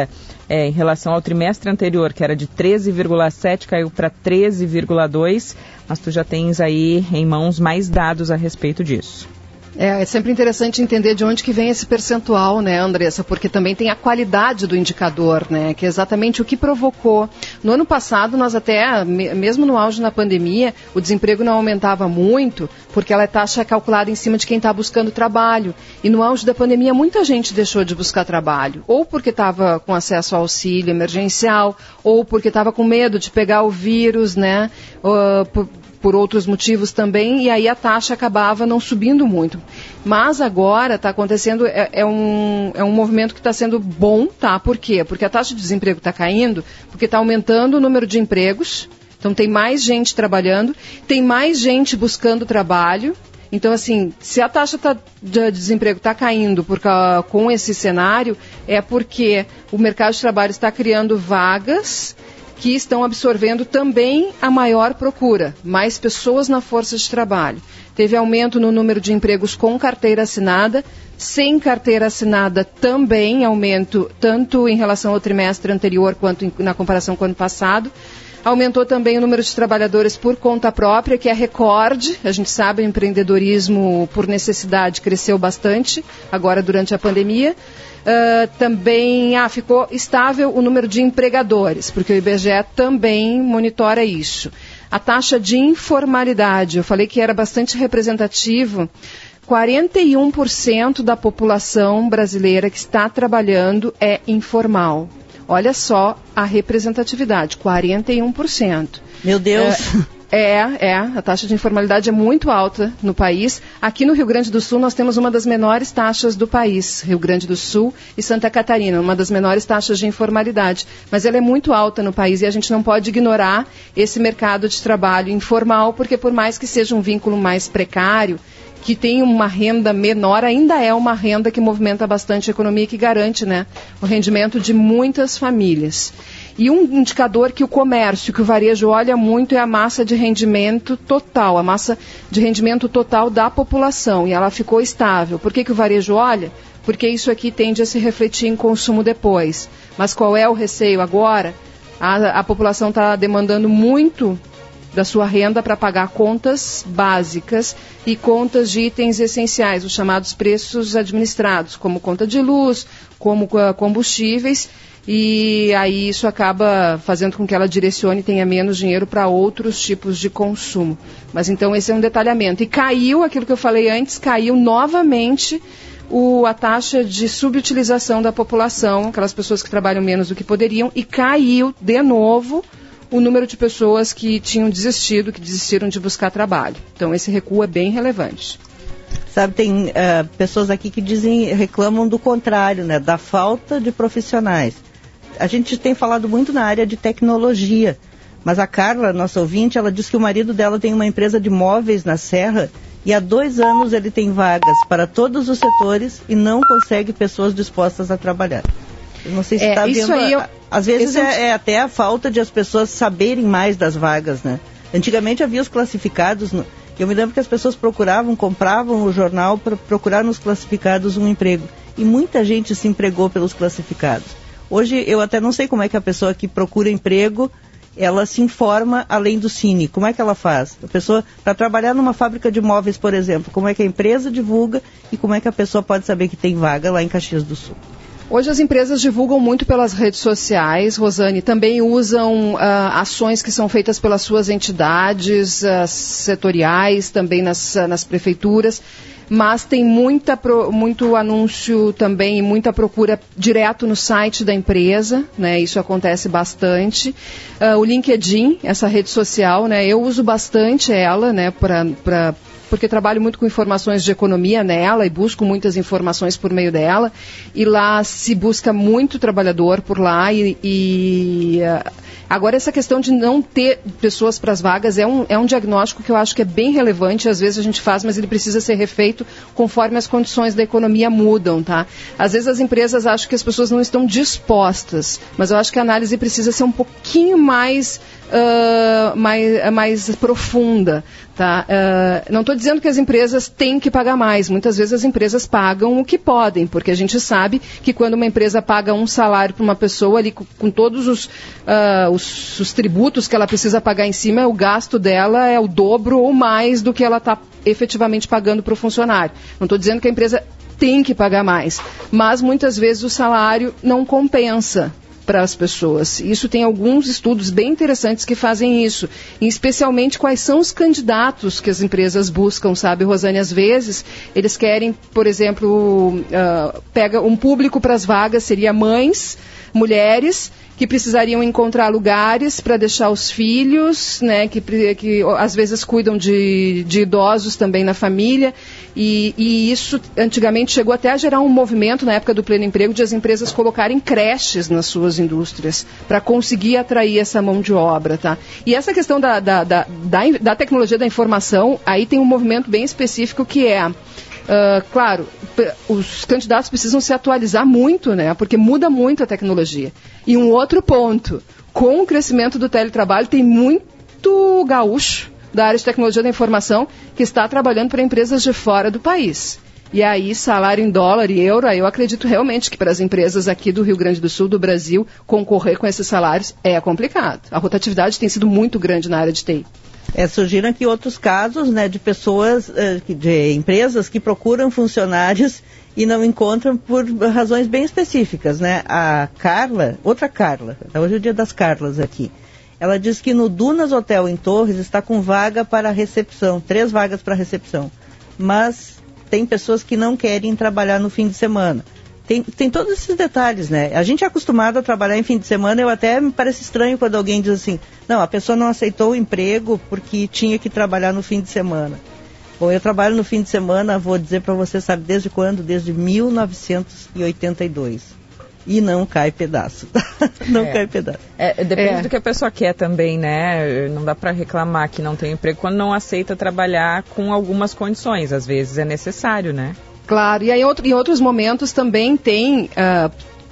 É, em relação ao trimestre anterior, que era de treze vírgula sete, caiu para treze vírgula dois, mas tu já tens aí em mãos mais dados a respeito disso. É, é sempre interessante entender de onde que vem esse percentual, né, Andressa? Porque também tem a qualidade do indicador, né? Que é exatamente o que provocou. No ano passado, nós até, mesmo no auge da pandemia, o desemprego não aumentava muito, porque ela é taxa calculada em cima de quem está buscando trabalho. E no auge da pandemia, muita gente deixou de buscar trabalho. Ou porque estava com acesso ao auxílio emergencial, ou porque estava com medo de pegar o vírus, né? Uh, por, por outros motivos também, e aí a taxa acabava não subindo muito. Mas agora está acontecendo, é, é, um, é um movimento que está sendo bom, tá? Por quê? Porque a taxa de desemprego está caindo, porque está aumentando o número de empregos, então tem mais gente trabalhando, tem mais gente buscando trabalho. Então, assim, se a taxa tá, de desemprego está caindo por, com esse cenário, é porque o mercado de trabalho está criando vagas que estão absorvendo também a maior procura, mais pessoas na força de trabalho. Teve aumento no número de empregos com carteira assinada, sem carteira assinada também aumento, tanto em relação ao trimestre anterior quanto em, na comparação com o ano passado. Aumentou também o número de trabalhadores por conta própria, que é recorde. A gente sabe, o empreendedorismo por necessidade cresceu bastante agora durante a pandemia. Uh, também ah, ficou estável o número de empregadores, porque o I B G E também monitora isso. A taxa de informalidade, eu falei que era bastante representativo, quarenta e um por cento da população brasileira que está trabalhando é informal. Olha só a representatividade, quarenta e um por cento. Meu Deus! É, é, a taxa de informalidade é muito alta no país. Aqui no Rio Grande do Sul nós temos uma das menores taxas do país, Rio Grande do Sul e Santa Catarina, uma das menores taxas de informalidade. Mas ela é muito alta no país e a gente não pode ignorar esse mercado de trabalho informal, porque por mais que seja um vínculo mais precário, que tem uma renda menor, ainda é uma renda que movimenta bastante a economia e que garante, né, o rendimento de muitas famílias. E um indicador que o comércio, que o varejo olha muito é a massa de rendimento total, a massa de rendimento total da população, e ela ficou estável. Por que que o varejo olha? Porque isso aqui tende a se refletir em consumo depois. Mas qual é o receio agora? A, a população está demandando muito da sua renda para pagar contas básicas e contas de itens essenciais, os chamados preços administrados, como conta de luz, como combustíveis, e aí isso acaba fazendo com que ela direcione e tenha menos dinheiro para outros tipos de consumo. Mas então esse é um detalhamento. E caiu, aquilo que eu falei antes, caiu novamente o, a taxa de subutilização da população, aquelas pessoas que trabalham menos do que poderiam, e caiu de novo o número de pessoas que tinham desistido, que desistiram de buscar trabalho. Então esse recuo é bem relevante. Sabe, tem uh, pessoas aqui que dizem, reclamam do contrário, né, da falta de profissionais. A gente tem falado muito na área de tecnologia, mas a Carla, nossa ouvinte, ela diz que o marido dela tem uma empresa de móveis na Serra e há dois anos ele tem vagas para todos os setores e não consegue pessoas dispostas a trabalhar. Eu não sei se está é, vendo, aí eu, às vezes é, é até a falta de as pessoas saberem mais das vagas, né? Antigamente havia os classificados, no, eu me lembro que as pessoas procuravam, compravam o jornal para procurar nos classificados um emprego, e muita gente se empregou pelos classificados. Hoje eu até não sei como é que a pessoa que procura emprego, ela se informa além do Cine. Como é que ela faz? A pessoa, para trabalhar numa fábrica de móveis, por exemplo, como é que a empresa divulga e como é que a pessoa pode saber que tem vaga lá em Caxias do Sul? Hoje as empresas divulgam muito pelas redes sociais, Rosane, também usam uh, ações que são feitas pelas suas entidades uh, setoriais, também nas, uh, nas prefeituras, mas tem muita pro, muito anúncio também e muita procura direto no site da empresa, né? Isso acontece bastante. Uh, o LinkedIn, essa rede social, né? Eu uso bastante ela, né, pra, pra, porque trabalho muito com informações de economia nela e busco muitas informações por meio dela, e lá se busca muito trabalhador por lá, e, e uh, agora essa questão de não ter pessoas para as vagas é um, é um diagnóstico que eu acho que é bem relevante, às vezes a gente faz, mas ele precisa ser refeito conforme as condições da economia mudam, tá? Às vezes as empresas acham que as pessoas não estão dispostas, mas eu acho que a análise precisa ser um pouquinho mais uh, mais, mais profunda. Tá? Uh, não estou dizendo que as empresas têm que pagar mais. Muitas vezes as empresas pagam o que podem, porque a gente sabe que quando uma empresa paga um salário para uma pessoa ali com, com todos os, uh, os, os tributos que ela precisa pagar em cima, o gasto dela é o dobro ou mais do que ela está efetivamente pagando para o funcionário. Não estou dizendo que a empresa tem que pagar mais, mas muitas vezes o salário não compensa para as pessoas. Isso tem alguns estudos bem interessantes que fazem isso, e especialmente quais são os candidatos que as empresas buscam, sabe, Rosane? Às vezes eles querem, por exemplo, uh, pega um público para as vagas, seria mães, mulheres, que precisariam encontrar lugares para deixar os filhos, né, que, que às vezes cuidam de, de idosos também na família, e, e isso antigamente chegou até a gerar um movimento na época do pleno emprego de as empresas colocarem creches nas suas indústrias para conseguir atrair essa mão de obra, tá? E essa questão da, da, da, da, da tecnologia da informação, aí tem um movimento bem específico que é... Uh, claro, os candidatos precisam se atualizar muito, né? Porque muda muito a tecnologia. E um outro ponto, com o crescimento do teletrabalho, tem muito gaúcho da área de tecnologia da informação que está trabalhando para empresas de fora do país. E aí, salário em dólar e euro, aí eu acredito realmente que para as empresas aqui do Rio Grande do Sul, do Brasil, concorrer com esses salários é complicado. A rotatividade tem sido muito grande na área de T I. É, surgiram aqui outros casos, né, de pessoas, de empresas que procuram funcionários e não encontram por razões bem específicas, né? A Carla, outra Carla, hoje é o dia das Carlas aqui, ela diz que no Dunas Hotel em Torres está com vaga para recepção, três vagas para recepção, mas tem pessoas que não querem trabalhar no fim de semana. Tem, tem todos esses detalhes, né? A gente é acostumado a trabalhar em fim de semana, eu até me parece estranho quando alguém diz assim, não, a pessoa não aceitou o emprego porque tinha que trabalhar no fim de semana. Bom, eu trabalho no fim de semana, vou dizer para você, sabe desde quando? Desde mil novecentos e oitenta e dois. E não cai pedaço. não é. cai pedaço. É, depende é. do que a pessoa quer também, né? Não dá para reclamar que não tem emprego quando não aceita trabalhar com algumas condições. Às vezes é necessário, né? Claro, e aí outro, em outros momentos também tem uh,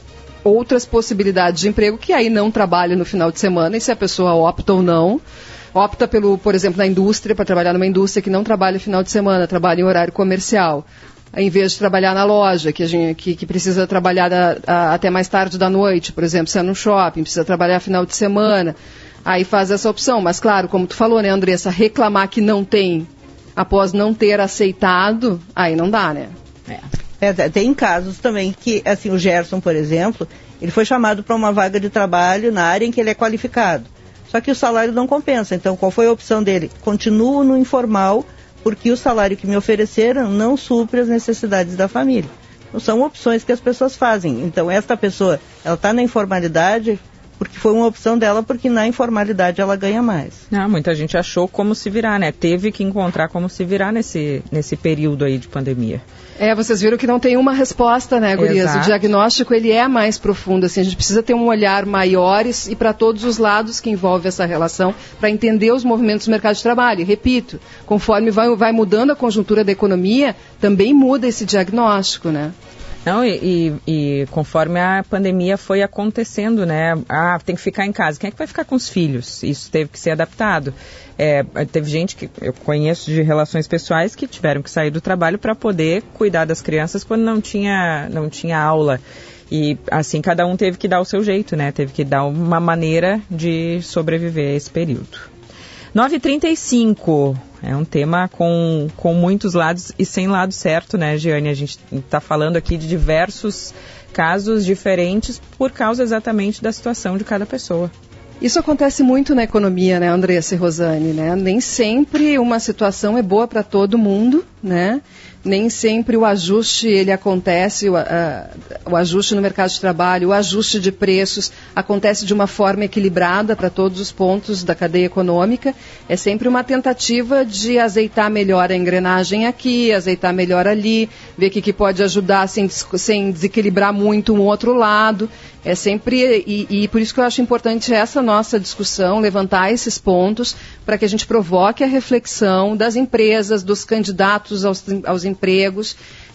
outras possibilidades de emprego que aí não trabalha no final de semana, e se a pessoa opta ou não, opta pelo, por exemplo, na indústria, para trabalhar numa indústria que não trabalha no final de semana, trabalha em horário comercial, em vez de trabalhar na loja, que, a gente, que, que precisa trabalhar da, a, até mais tarde da noite, por exemplo, se é no shopping, precisa trabalhar final de semana, aí faz essa opção. Mas claro, como tu falou, né, Andressa, reclamar que não tem, após não ter aceitado, aí não dá, né? É. É, tem casos também que, assim, o Gerson, por exemplo, ele foi chamado para uma vaga de trabalho na área em que ele é qualificado. Só que o salário não compensa. Então, qual foi a opção dele? Continuo no informal, porque o salário que me ofereceram não supre as necessidades da família. Então, são opções que as pessoas fazem. Então, esta pessoa, ela está na informalidade porque foi uma opção dela, porque na informalidade ela ganha mais. Ah, muita gente achou como se virar, né? Teve que encontrar como se virar nesse, nesse período aí de pandemia. É, vocês viram que não tem uma resposta, né, Gurias? Exato. O diagnóstico, ele é mais profundo, assim, a gente precisa ter um olhar maior e para todos os lados que envolve essa relação, para entender os movimentos do mercado de trabalho. E, repito, conforme vai, vai mudando a conjuntura da economia, também muda esse diagnóstico, né? Não, e, e, e conforme a pandemia foi acontecendo, né? Ah, tem que ficar em casa. Quem é que vai ficar com os filhos? Isso teve que ser adaptado. É, teve gente que eu conheço de relações pessoais que tiveram que sair do trabalho para poder cuidar das crianças quando não tinha, não tinha aula. E assim, cada um teve que dar o seu jeito, né? Teve que dar uma maneira de sobreviver a esse período. nove e trinta e cinco, é um tema com, com muitos lados e sem lado certo, né, Giane? A gente está falando aqui de diversos casos diferentes por causa exatamente da situação de cada pessoa. Isso acontece muito na economia, né, Andressa e Rosane, né? Nem sempre uma situação é boa para todo mundo, né? Nem sempre o ajuste ele acontece, o, a, o ajuste no mercado de trabalho, o ajuste de preços acontece de uma forma equilibrada para todos os pontos da cadeia econômica. É sempre uma tentativa de azeitar melhor a engrenagem aqui, azeitar melhor ali, ver o que, que pode ajudar sem, sem desequilibrar muito um outro lado. É sempre, e, e por isso que eu acho importante essa nossa discussão, levantar esses pontos para que a gente provoque a reflexão das empresas, dos candidatos aos, aos empregos,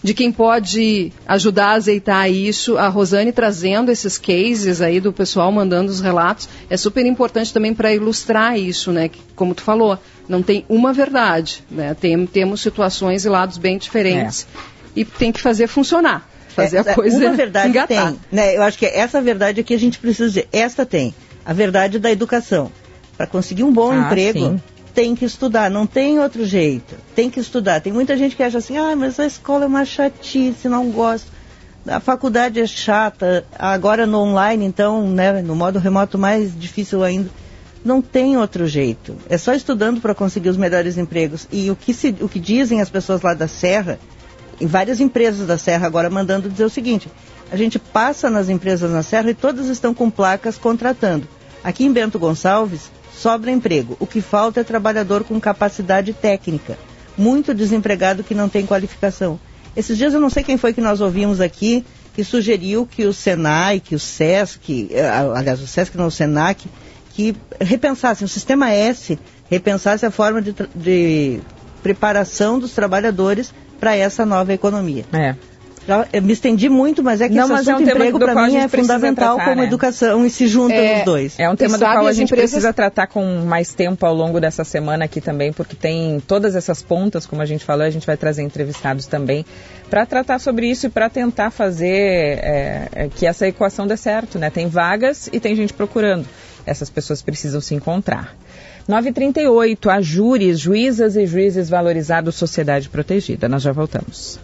de quem pode ajudar a azeitar isso. A Rosane trazendo esses cases aí do pessoal mandando os relatos. É super importante também para ilustrar isso, né? Que, como tu falou, não tem uma verdade, né? Tem, temos situações e lados bem diferentes. É. E tem que fazer funcionar. Fazer é, a coisa uma verdade engatar. tem, né? Eu acho que essa verdade é que a gente precisa dizer. Esta tem. A verdade da educação. Para conseguir um bom ah, emprego, sim. tem que estudar. Não tem outro jeito. Tem que estudar. Tem muita gente que acha assim, ah, mas a escola é uma chatice, não gosto. A faculdade é chata. Agora no online, então, né, no modo remoto mais difícil ainda. Não tem outro jeito. É só estudando para conseguir os melhores empregos. E o que, se, o que dizem as pessoas lá da Serra, em várias empresas da Serra agora mandando dizer o seguinte, a gente passa nas empresas na Serra e todas estão com placas contratando. Aqui em Bento Gonçalves, sobra emprego. O que falta é trabalhador com capacidade técnica. Muito desempregado que não tem qualificação. Esses dias eu não sei quem foi que nós ouvimos aqui, que sugeriu que o Senai, que o Sesc, aliás, o Sesc não, o Senac, que repensassem o Sistema S, repensasse a forma de, de preparação dos trabalhadores para essa nova economia. É. Já, eu me estendi muito, mas é que não, esse mas assunto é um emprego para mim é fundamental tratar, como né? educação e se juntam é, os dois. É um tema do qual a gente empresas... precisa tratar com mais tempo ao longo dessa semana aqui também, porque tem todas essas pontas, como a gente falou, a gente vai trazer entrevistados também para tratar sobre isso e para tentar fazer é, é, que essa equação dê certo, né? Tem vagas e tem gente procurando. Essas pessoas precisam se encontrar. nove e trinta e oito, a Júris, Juízas e Juízes Valorizados, Sociedade Protegida. Nós já voltamos.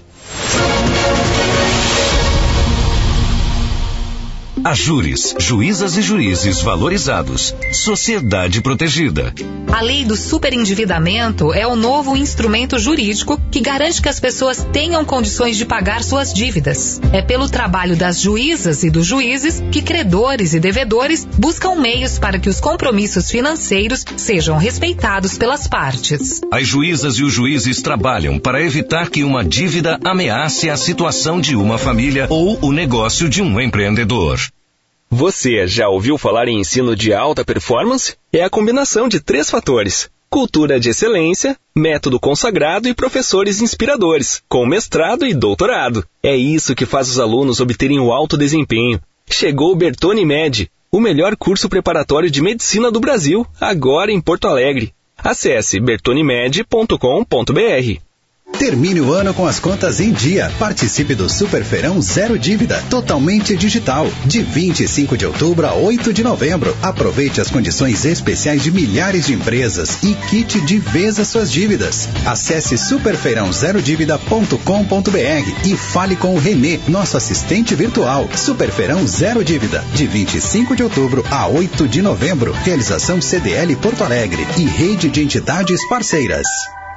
A Júris, Juízas e Juízes Valorizados, Sociedade Protegida. A lei do superendividamento é o novo instrumento jurídico que garante que as pessoas tenham condições de pagar suas dívidas. É pelo trabalho das juízas e dos juízes que credores e devedores buscam meios para que os compromissos financeiros sejam respeitados pelas partes. As juízas e os juízes trabalham para evitar que uma dívida ameace a situação de uma família ou o negócio de um empreendedor. Você já ouviu falar em ensino de alta performance? É a combinação de três fatores: cultura de excelência, método consagrado e professores inspiradores, com mestrado e doutorado. É isso que faz os alunos obterem o alto desempenho. Chegou o Bertone Med, o melhor curso preparatório de medicina do Brasil, agora em Porto Alegre. Acesse bertone med ponto com ponto b r. Termine o ano com as contas em dia. Participe do Superfeirão Zero Dívida, totalmente digital, de vinte e cinco de outubro a oito de novembro. Aproveite as condições especiais de milhares de empresas e quite de vez as suas dívidas. Acesse superfeirão zero dívida ponto com ponto b r e fale com o Renê, nosso assistente virtual. Superfeirão Zero Dívida, de vinte e cinco de outubro a oito de novembro. Realização C D L Porto Alegre e rede de entidades parceiras.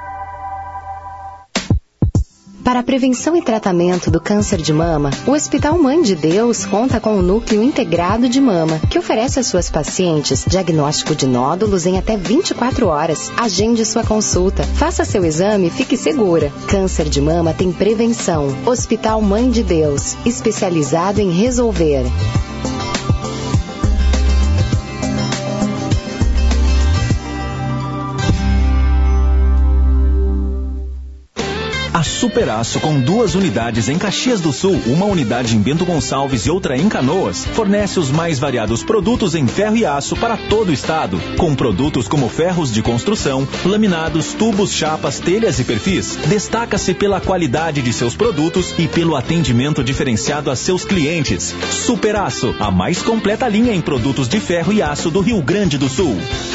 Para a prevenção e tratamento do câncer de mama, o Hospital Mãe de Deus conta com o Núcleo Integrado de Mama, que oferece às suas pacientes diagnóstico de nódulos em até vinte e quatro horas. Agende sua consulta, faça seu exame e fique segura. Câncer de mama tem prevenção. Hospital Mãe de Deus, especializado em resolver. A Superaço, com duas unidades em Caxias do Sul, uma unidade em Bento Gonçalves e outra em Canoas, fornece os mais variados produtos em ferro e aço para todo o estado, com produtos como ferros de construção, laminados, tubos, chapas, telhas e perfis. Destaca-se pela qualidade de seus produtos e pelo atendimento diferenciado a seus clientes. Superaço, a mais completa linha em produtos de ferro e aço do Rio Grande do Sul.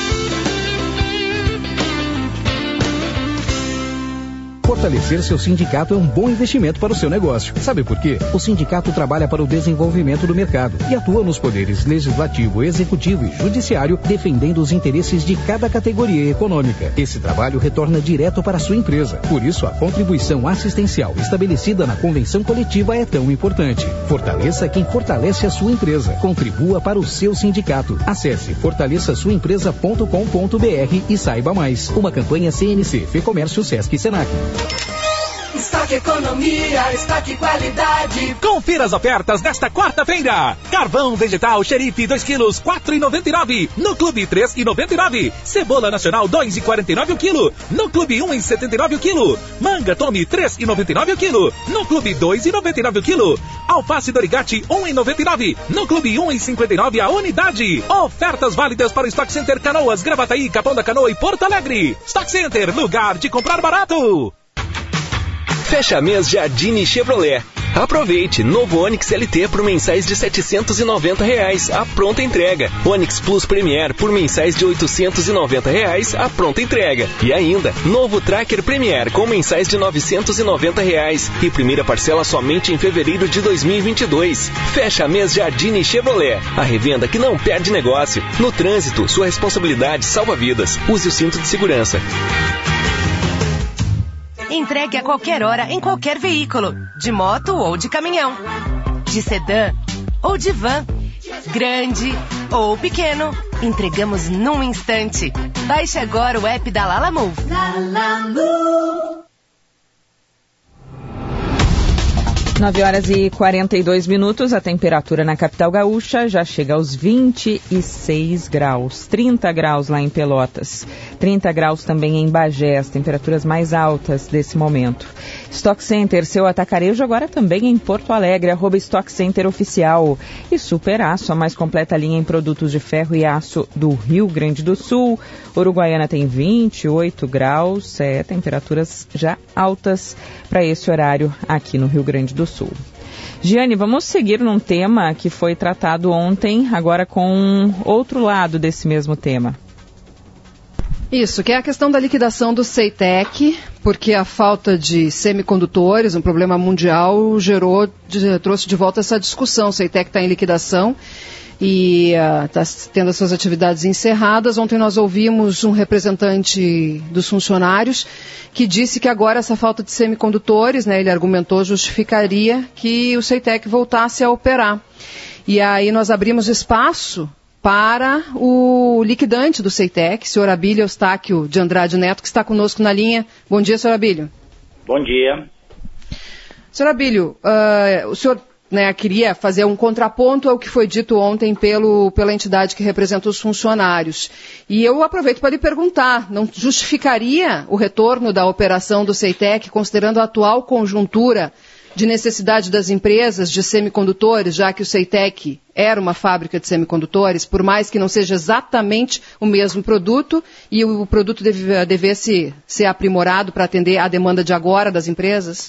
Fortalecer seu sindicato é um bom investimento para o seu negócio. Sabe por quê? O sindicato trabalha para o desenvolvimento do mercado e atua nos poderes legislativo, executivo e judiciário, defendendo os interesses de cada categoria econômica. Esse trabalho retorna direto para a sua empresa. Por isso, a contribuição assistencial estabelecida na convenção coletiva é tão importante. Fortaleça quem fortalece a sua empresa. Contribua para o seu sindicato. Acesse fortaleça sua empresa ponto com ponto b r e saiba mais. Uma campanha C N C, Fecomércio, Sesc e Senac. Está Estoque economia, estoque qualidade. Confira as ofertas desta quarta-feira. Carvão vegetal xerife dois quilos, quatro reais e noventa e nove centavos. No Clube três reais e noventa e nove centavos. Cebola nacional dois reais e quarenta e nove centavos o quilo. No Clube um reais e setenta e nove centavos o quilo. Manga Tome três reais e noventa e nove centavos o quilo. No Clube dois reais e noventa e nove centavos o quilo. Alface Dorigatti um real e noventa e nove centavos. No Clube um real e cinquenta e nove centavos a unidade. Ofertas válidas para o Stock Center Canoas, Gravataí, Capão da Canoa e Porto Alegre. Stock Center, lugar de comprar barato. Fecha mês Jardine Chevrolet. Aproveite, novo Onix L T por mensais de setecentos e noventa reais, a pronta entrega. Onix Plus Premier por mensais de oitocentos e noventa reais, a pronta entrega. E ainda, novo Tracker Premier com mensais de novecentos e noventa reais e primeira parcela somente em fevereiro de dois mil e vinte e dois. Fecha mês Jardine Chevrolet, a revenda que não perde negócio. No trânsito, sua responsabilidade salva vidas. Use o cinto de segurança. Entregue a qualquer hora em qualquer veículo, de moto ou de caminhão, de sedã ou de van, grande ou pequeno, entregamos num instante. Baixe agora o app da Lala Move. Lala Move. nove horas e quarenta e dois minutos, a temperatura na capital gaúcha já chega aos vinte e seis graus, trinta graus lá em Pelotas, trinta graus também em Bagé, as temperaturas mais altas desse momento. Stock Center, seu atacarejo agora também em Porto Alegre, arroba Stock Center Oficial. E Super Aço, a mais completa linha em produtos de ferro e aço do Rio Grande do Sul. Uruguaiana tem vinte e oito graus, é, temperaturas já altas para esse horário aqui no Rio Grande do Sul. Giane, vamos seguir num tema que foi tratado ontem, agora com outro lado desse mesmo tema. Isso, que é a questão da liquidação do CEITEC, porque a falta de semicondutores, um problema mundial, gerou, de, trouxe de volta essa discussão. O CEITEC está em liquidação e está uh, tendo as suas atividades encerradas. Ontem nós ouvimos um representante dos funcionários que disse que agora essa falta de semicondutores, né, ele argumentou, justificaria que o CEITEC voltasse a operar. E aí nós abrimos espaço para o liquidante do CEITEC, senhor Abílio Eustáquio de Andrade Neto, que está conosco na linha. Bom dia, senhor Abílio. Bom dia. Senhor Abílio, uh, o senhor né, queria fazer um contraponto ao que foi dito ontem pelo, pela entidade que representa os funcionários. E eu aproveito para lhe perguntar, não justificaria o retorno da operação do CEITEC, considerando a atual conjuntura de necessidade das empresas de semicondutores, já que o CEITEC era uma fábrica de semicondutores, por mais que não seja exatamente o mesmo produto, e o produto deve, devesse ser aprimorado para atender à demanda de agora das empresas?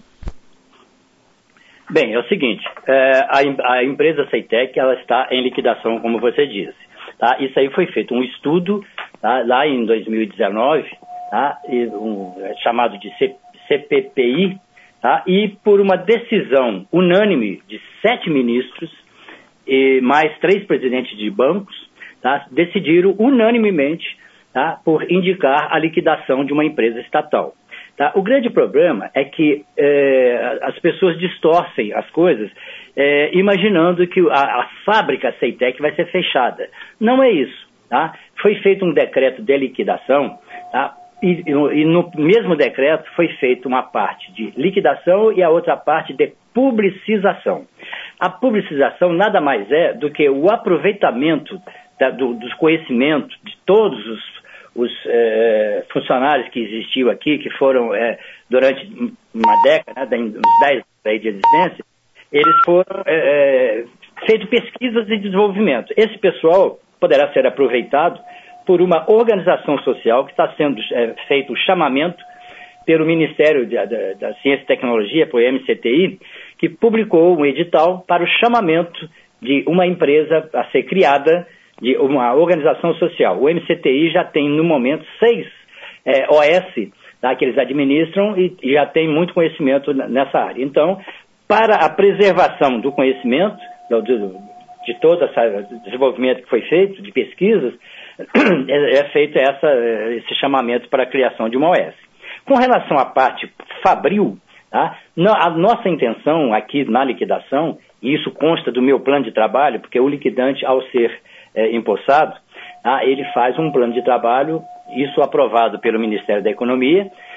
Bem, é o seguinte, é, a, a empresa CEITEC, ela está em liquidação, como você disse. Tá? Isso aí foi feito um estudo, tá, lá em dois mil e dezenove, tá, e um, chamado de C P P I, tá, e por uma decisão unânime de sete ministros e mais três presidentes de bancos, tá, decidiram unanimemente, tá, por indicar a liquidação de uma empresa estatal. Tá? O grande problema é que é, as pessoas distorcem as coisas, é, imaginando que a, a fábrica CEITEC vai ser fechada. Não é isso. Tá? Foi feito um decreto de liquidação, tá? e, e no mesmo decreto foi feita uma parte de liquidação e a outra parte de publicização. A publicização nada mais é do que o aproveitamento da, do, dos conhecimentos de todos os os é, funcionários que existiam aqui, que foram é, durante uma década, né, uns dez anos de existência, eles foram é, feitos pesquisas e desenvolvimento. Esse pessoal poderá ser aproveitado por uma organização social que está sendo é, feito o chamamento pelo Ministério da, da, da Ciência e Tecnologia, por M C T I, que publicou um edital para o chamamento de uma empresa a ser criada, de uma organização social. O M C T I já tem, no momento, seis é, O S, tá, que eles administram e, e já tem muito conhecimento nessa área. Então, para a preservação do conhecimento, do, do, de todo esse desenvolvimento que foi feito, de pesquisas, é, é feito essa, esse chamamento para a criação de uma O S. Com relação à parte fabril, tá, a nossa intenção aqui na liquidação, e isso consta do meu plano de trabalho, porque o liquidante, ao ser É, empossado, ah, ele faz um plano de trabalho, isso aprovado pelo Ministério da Economia,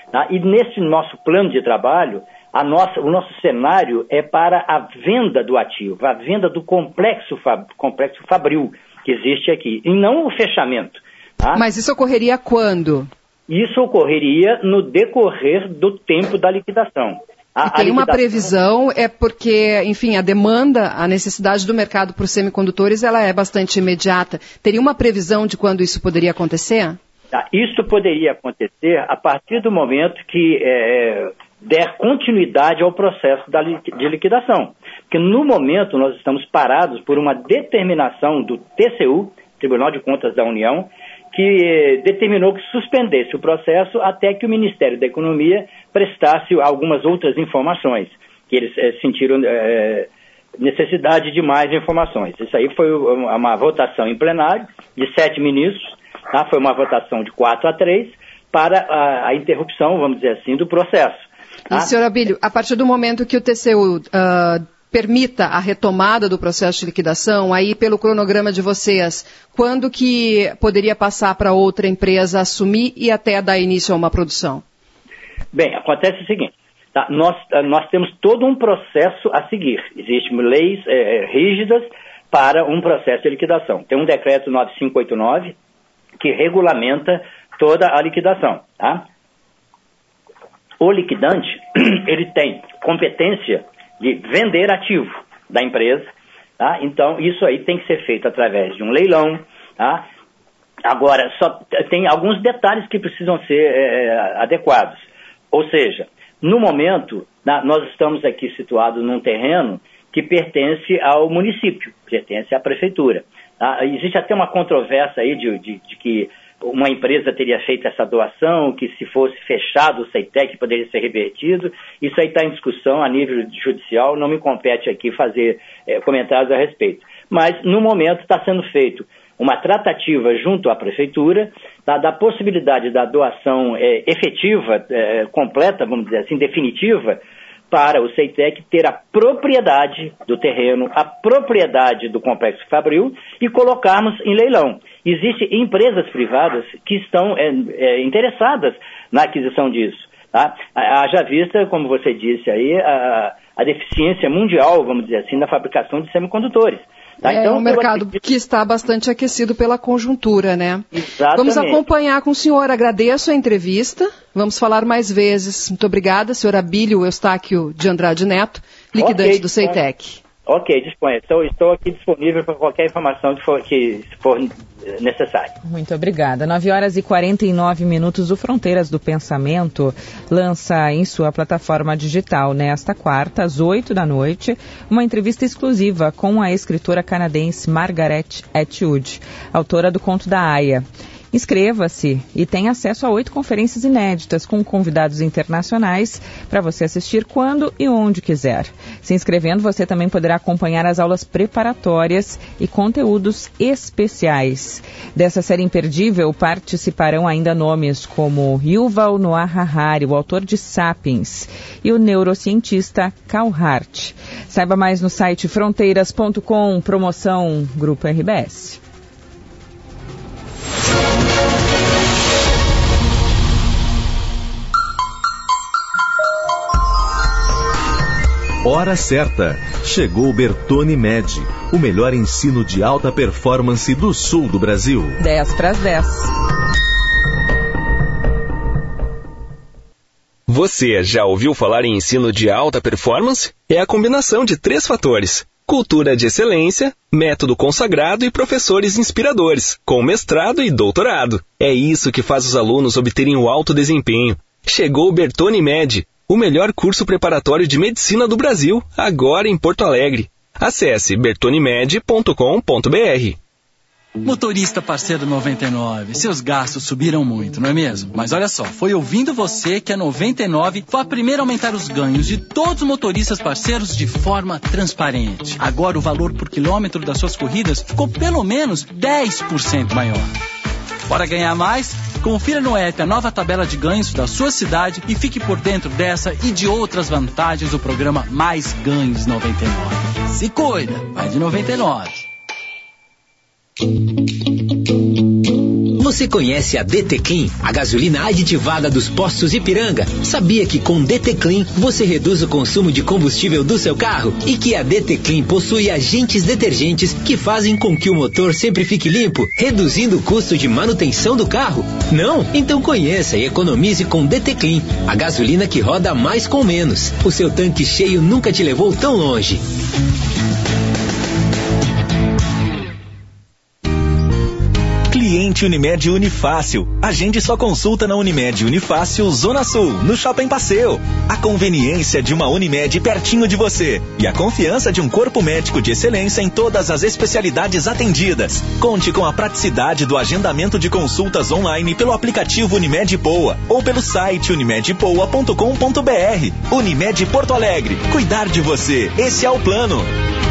Tá? E nesse nosso plano de trabalho, a nossa, o nosso cenário é para a venda do ativo, a venda do complexo, fab, complexo fabril que existe aqui, e não o fechamento. Tá? Mas isso ocorreria quando? Isso ocorreria no decorrer do tempo da liquidação. A, e tem liquidação... uma previsão, é porque, enfim, a demanda, a necessidade do mercado por semicondutores, ela é bastante imediata. Teria uma previsão de quando isso poderia acontecer? Tá, isso poderia acontecer a partir do momento que é, der continuidade ao processo da li, de liquidação. Porque no momento nós estamos parados por uma determinação do T C U, Tribunal de Contas da União, que determinou que suspendesse o processo até que o Ministério da Economia prestasse algumas outras informações, que eles é, sentiram é, necessidade de mais informações. Isso aí foi uma votação em plenário de sete ministros, tá? Foi uma votação de quatro a três para a, a interrupção, vamos dizer assim, do processo. Tá? E, senhor Abílio, a partir do momento que o T C U... Uh, permita a retomada do processo de liquidação, aí pelo cronograma de vocês, quando que poderia passar para outra empresa assumir e até dar início a uma produção? Bem, acontece o seguinte, tá? nós, nós temos todo um processo a seguir. Existem leis é, rígidas para um processo de liquidação. Tem um decreto nove cinco oito nove que regulamenta toda a liquidação. Tá? O liquidante, ele tem competência de vender ativo da empresa, tá? Então isso aí tem que ser feito através de um leilão, tá? Agora, só tem alguns detalhes que precisam ser é, adequados, ou seja, no momento, na, nós estamos aqui situados num terreno que pertence ao município, pertence à prefeitura, tá? Existe até uma controvérsia aí de, de, de que uma empresa teria feito essa doação, que se fosse fechado o CEITEC poderia ser revertido. Isso aí está em discussão a nível judicial, não me compete aqui fazer é, comentários a respeito. Mas, no momento, está sendo feito uma tratativa junto à prefeitura, tá, da possibilidade da doação é, efetiva, é, completa, vamos dizer assim, definitiva, para o CEITEC ter a propriedade do terreno, a propriedade do complexo fabril e colocarmos em leilão. Existem empresas privadas que estão é, é, interessadas na aquisição disso. Tá? Haja vista, como você disse aí, a, a deficiência mundial, vamos dizer assim, na fabricação de semicondutores. Tá? É então, um mercado acredito... que está bastante aquecido pela conjuntura, né? Exatamente. Vamos acompanhar com o senhor. Agradeço a entrevista. Vamos falar mais vezes. Muito obrigada, senhor Abílio Eustáquio de Andrade Neto, liquidante okay, do CEITEC. Ok, disponha. Estou, estou aqui disponível para qualquer informação que for, que for necessária. Muito obrigada. nove horas e quarenta e nove minutos. O Fronteiras do Pensamento lança em sua plataforma digital, nesta quarta, às oito da noite, uma entrevista exclusiva com a escritora canadense Margaret Atwood, autora do Conto da Aia. Inscreva-se e tenha acesso a oito conferências inéditas com convidados internacionais para você assistir quando e onde quiser. Se inscrevendo, você também poderá acompanhar as aulas preparatórias e conteúdos especiais. Dessa série imperdível participarão ainda nomes como Yuval Noah Harari, o autor de Sapiens, e o neurocientista Carl Hart. Saiba mais no site fronteiras ponto com, promoção Grupo R B S. Hora certa. Chegou o Bertone Med, o melhor ensino de alta performance do sul do Brasil. dez para as dez. Você já ouviu falar em ensino de alta performance? É a combinação de três fatores: cultura de excelência, método consagrado e professores inspiradores, com mestrado e doutorado. É isso que faz os alunos obterem o alto desempenho. Chegou o Bertone Med, o melhor curso preparatório de medicina do Brasil, agora em Porto Alegre. Acesse bertone med ponto com ponto b r. Motorista parceiro noventa e nove, seus gastos subiram muito, não é mesmo? Mas olha só, foi ouvindo você que a noventa e nove foi a primeira a aumentar os ganhos de todos os motoristas parceiros de forma transparente. Agora o valor por quilômetro das suas corridas ficou pelo menos dez por cento maior. Bora ganhar mais? Confira no app a nova tabela de ganhos da sua cidade e fique por dentro dessa e de outras vantagens do programa Mais Ganhos noventa e nove. Se cuida, vai de noventa e nove. Você conhece a D T Clean, a gasolina aditivada dos postos Ipiranga? Sabia que com D T Clean você reduz o consumo de combustível do seu carro? E que a D T Clean possui agentes detergentes que fazem com que o motor sempre fique limpo, reduzindo o custo de manutenção do carro? Não? Então conheça e economize com D T Clean, a gasolina que roda mais com menos. O seu tanque cheio nunca te levou tão longe. Cliente Unimed Unifácil. Agende sua consulta na Unimed Unifácil Zona Sul, no Shopping Passeio. A conveniência de uma Unimed pertinho de você e a confiança de um corpo médico de excelência em todas as especialidades atendidas. Conte com a praticidade do agendamento de consultas online pelo aplicativo Unimed Poa ou pelo site unimed poa ponto com ponto b r. Unimed Porto Alegre. Cuidar de você. Esse é o plano.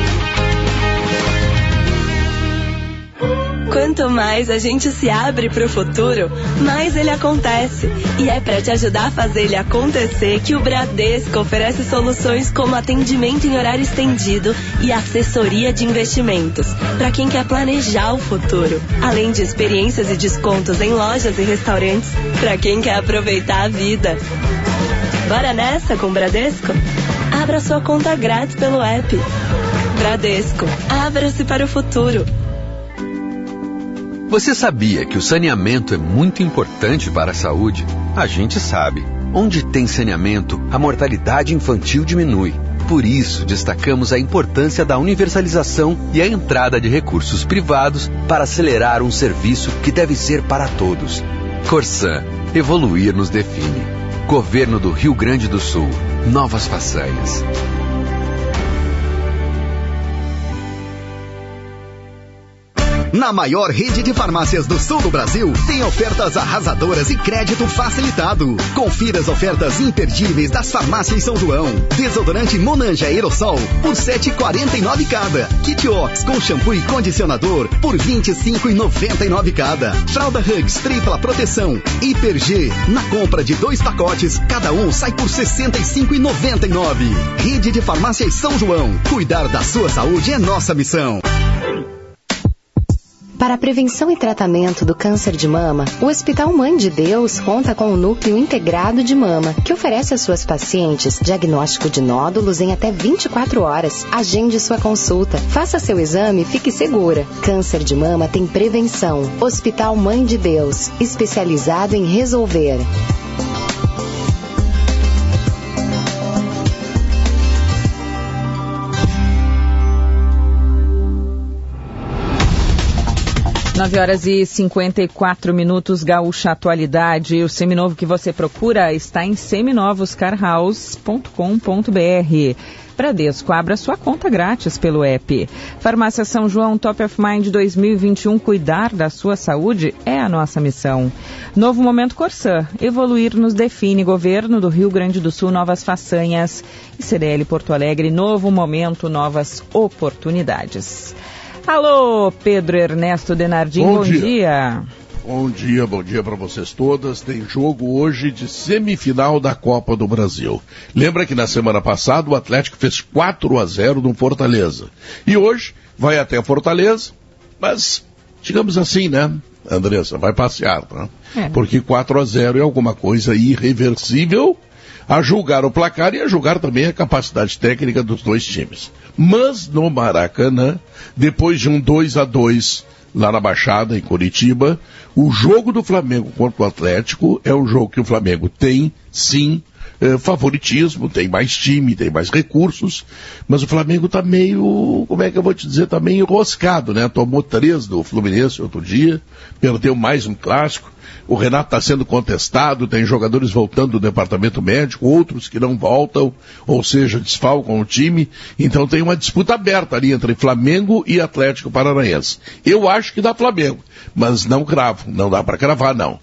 Quanto mais a gente se abre para o futuro, mais ele acontece. E é para te ajudar a fazer ele acontecer que o Bradesco oferece soluções como atendimento em horário estendido e assessoria de investimentos, para quem quer planejar o futuro. Além de experiências e descontos em lojas e restaurantes, para quem quer aproveitar a vida. Bora nessa com o Bradesco? Abra sua conta grátis pelo app. Bradesco, abra-se para o futuro. Você sabia que o saneamento é muito importante para a saúde? A gente sabe. Onde tem saneamento, a mortalidade infantil diminui. Por isso, destacamos a importância da universalização e a entrada de recursos privados para acelerar um serviço que deve ser para todos. Corsan, evoluir nos define. Governo do Rio Grande do Sul, novas façanhas. Na maior rede de farmácias do sul do Brasil, tem ofertas arrasadoras e crédito facilitado. Confira as ofertas imperdíveis das farmácias São João. Desodorante Monange Aerosol por sete reais e quarenta e nove cada. Kit Ox com shampoo e condicionador por vinte e cinco reais e noventa e nove cada. Fralda Hugs tripla proteção Hiper G. Na compra de dois pacotes, cada um sai por sessenta e cinco reais e noventa e nove. Rede de farmácias São João. Cuidar da sua saúde é nossa missão. Para a prevenção e tratamento do câncer de mama, o Hospital Mãe de Deus conta com o Núcleo Integrado de Mama, que oferece às suas pacientes diagnóstico de nódulos em até vinte e quatro horas. Agende sua consulta, faça seu exame e fique segura. Câncer de mama tem prevenção. Hospital Mãe de Deus, especializado em resolver. nove horas e cinquenta e quatro minutos, Gaúcha Atualidade. O seminovo que você procura está em seminovos car house ponto com ponto b r. Bradesco, abra sua conta grátis pelo app. Farmácia São João Top of Mind dois mil e vinte e um, cuidar da sua saúde é a nossa missão. Novo Momento Corsan, evoluir nos define. Governo do Rio Grande do Sul, novas façanhas. E C D L Porto Alegre, novo momento, novas oportunidades. Alô, Pedro Ernesto Denardim, bom, bom dia. dia. Bom dia, bom dia para vocês todas. Tem jogo hoje de semifinal da Copa do Brasil. Lembra que na semana passada o Atlético fez quatro a zero no Fortaleza. E hoje vai até Fortaleza, mas digamos assim, né, Andressa, vai passear, tá? É. Porque quatro a zero é alguma coisa irreversível, a julgar o placar e a julgar também a capacidade técnica dos dois times. Mas no Maracanã, depois de um dois a dois lá na Baixada, em Curitiba, o jogo do Flamengo contra o Atlético é um jogo que o Flamengo tem, sim, eh, favoritismo, tem mais time, tem mais recursos, mas o Flamengo tá meio, como é que eu vou te dizer, tá meio enroscado, né? Tomou três do Fluminense outro dia, perdeu mais um clássico. O Renato está sendo contestado, tem jogadores voltando do departamento médico, outros que não voltam, ou seja, desfalcam o time. Então tem uma disputa aberta ali entre Flamengo e Atlético Paranaense. Eu acho que dá Flamengo, mas não cravo, não dá para cravar não.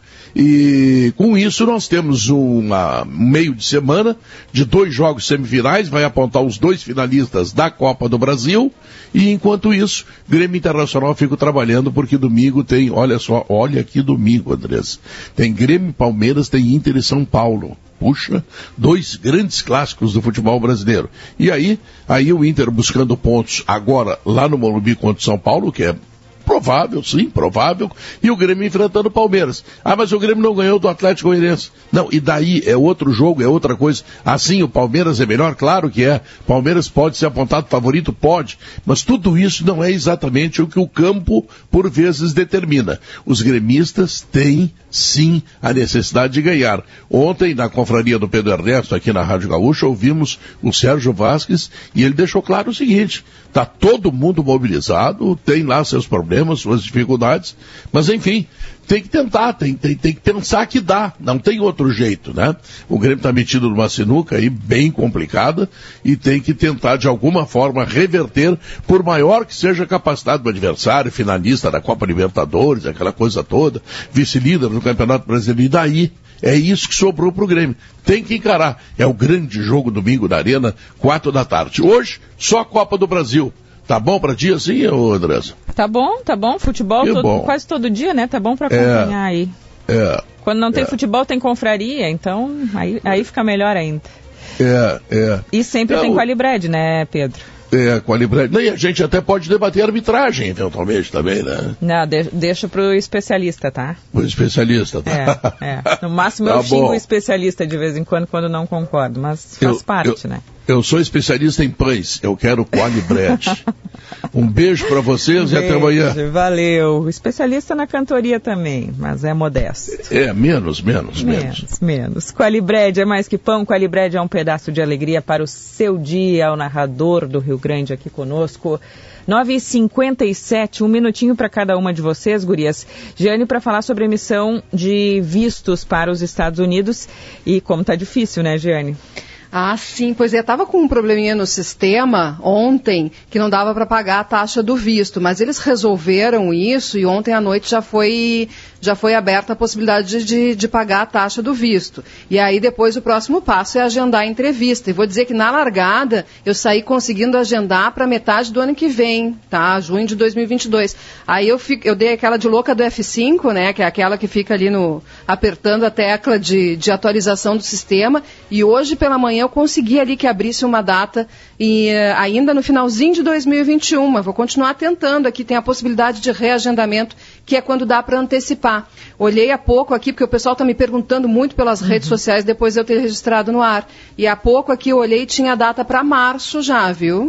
E com isso nós temos uma, um meio de semana de dois jogos semifinais, vai apontar os dois finalistas da Copa do Brasil, e enquanto isso, Grêmio Internacional fica trabalhando, porque domingo tem, olha só, olha aqui domingo, Andrés, tem Grêmio, Palmeiras, tem Inter e São Paulo. Puxa, dois grandes clássicos do futebol brasileiro. E aí, aí o Inter buscando pontos agora lá no Morumbi contra o São Paulo, que é provável, sim, provável, e o Grêmio enfrentando o Palmeiras. Ah, mas o Grêmio não ganhou do Atlético Goianiense. Não, e daí é outro jogo, é outra coisa. Assim, o Palmeiras é melhor? Claro que é. Palmeiras pode ser apontado favorito? Pode. Mas tudo isso não é exatamente o que o campo, por vezes, determina. Os gremistas têm, sim, a necessidade de ganhar. Ontem, na confraria do Pedro Ernesto, aqui na Rádio Gaúcha, ouvimos o Sérgio Vasquez e ele deixou claro o seguinte: está todo mundo mobilizado, tem lá seus problemas, suas dificuldades, mas enfim, tem que tentar, tem, tem, tem que pensar que dá, não tem outro jeito, né? O Grêmio está metido numa sinuca aí bem complicada e tem que tentar de alguma forma reverter, por maior que seja a capacidade do adversário, finalista da Copa Libertadores, aquela coisa toda, vice-líder do Campeonato Brasileiro, e daí é isso que sobrou para o Grêmio. Tem que encarar. É o grande jogo domingo na Arena, quatro da tarde. Hoje, só a Copa do Brasil. Tá bom para dia assim, ô Andressa? Tá bom, tá bom. Futebol todo, bom. Quase todo dia, né? Tá bom para acompanhar é, aí. É. Quando não tem é. futebol, tem confraria, então aí, aí fica melhor ainda. É, é. E sempre é, tem o... Qualibred, né, Pedro? É, Qualibred. E a gente até pode debater arbitragem, eventualmente, também, né? Não, de, deixa pro especialista, tá? O especialista, tá? É, é. No máximo eu tá xingo o especialista de vez em quando, quando não concordo, mas faz eu, parte, eu, né? Eu sou especialista em pães, eu quero Qualibred. Um beijo para vocês um e até amanhã. Valeu. Especialista na cantoria também, mas é modesto. É, menos, menos, menos. Menos, menos. Qualibred é mais que pão, Qualibred é um pedaço de alegria para o seu dia. O narrador do Rio Grande aqui conosco. nove e cinquenta e sete, um minutinho para cada uma de vocês, gurias. Giane, para falar sobre a emissão de vistos para os Estados Unidos e como tá difícil, né, Giane? Ah, sim, pois é, estava com um probleminha no sistema ontem que não dava para pagar a taxa do visto, mas eles resolveram isso e ontem à noite já foi, já foi aberta a possibilidade de, de pagar a taxa do visto. E aí depois o próximo passo é agendar a entrevista. E vou dizer que na largada eu saí conseguindo agendar para metade do ano que vem, tá? Junho de dois mil e vinte e dois. Aí eu, fico, eu dei aquela de louca do F cinco, né? Que é aquela que fica ali no, apertando a tecla de, de atualização do sistema. E hoje pela manhã eu consegui ali que abrisse uma data e uh, ainda no finalzinho de dois mil e vinte e um, mas vou continuar tentando aqui, tem a possibilidade de reagendamento, que é quando dá para antecipar. Olhei há pouco aqui, porque o pessoal está me perguntando muito pelas uhum. redes sociais depois de eu ter registrado no ar, e há pouco aqui eu olhei e tinha data para março já, viu?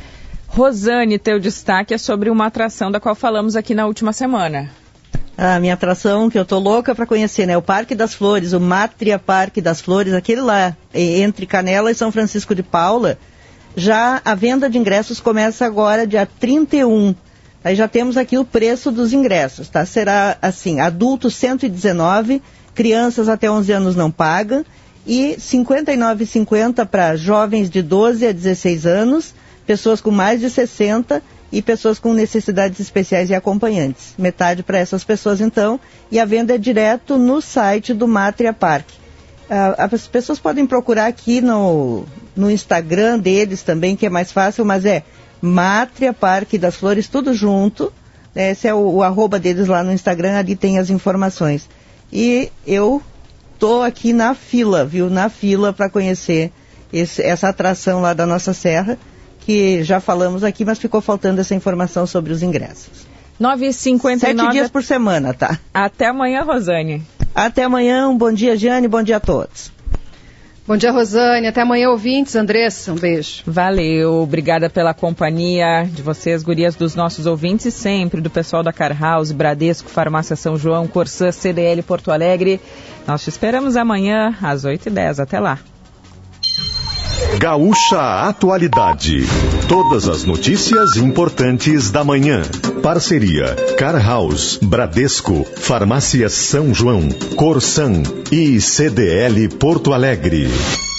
Rosane, teu destaque é sobre uma atração da qual falamos aqui na última semana. A minha atração, que eu tô louca para conhecer, né? O Parque das Flores, o Mátria Parque das Flores, aquele lá, entre Canela e São Francisco de Paula. Já a venda de ingressos começa agora, dia trinta e um. Aí já temos aqui o preço dos ingressos, tá? Será assim, adultos cento e dezenove, crianças até onze anos não pagam, e cinquenta e nove reais e cinquenta centavos para jovens de doze a dezesseis anos, pessoas com mais de sessenta e pessoas com necessidades especiais e acompanhantes. Metade para essas pessoas, então, e a venda é direto no site do Mátria Parque. Ah, as pessoas podem procurar aqui no, no Instagram deles também, que é mais fácil, mas é Mátria Parque das Flores, tudo junto. Esse é o, o arroba deles lá no Instagram, ali tem as informações. E eu tô aqui na fila, viu? Na fila para conhecer esse, essa atração lá da nossa serra, que já falamos aqui, mas ficou faltando essa informação sobre os ingressos. nove e cinquenta e nove. Sete dias por semana, tá? Até amanhã, Rosane. Até amanhã, um bom dia, Giane, bom dia a todos. Bom dia, Rosane. Até amanhã, ouvintes. Andressa, um beijo. Valeu. Obrigada pela companhia de vocês, gurias, dos nossos ouvintes e sempre do pessoal da Car House, Bradesco, Farmácia São João, Corsã, C D L Porto Alegre. Nós te esperamos amanhã às oito e dez. Até lá. Gaúcha Atualidade. Todas as notícias importantes da manhã. Parceria Car House, Bradesco, Farmácia São João, Corsan e C D L Porto Alegre.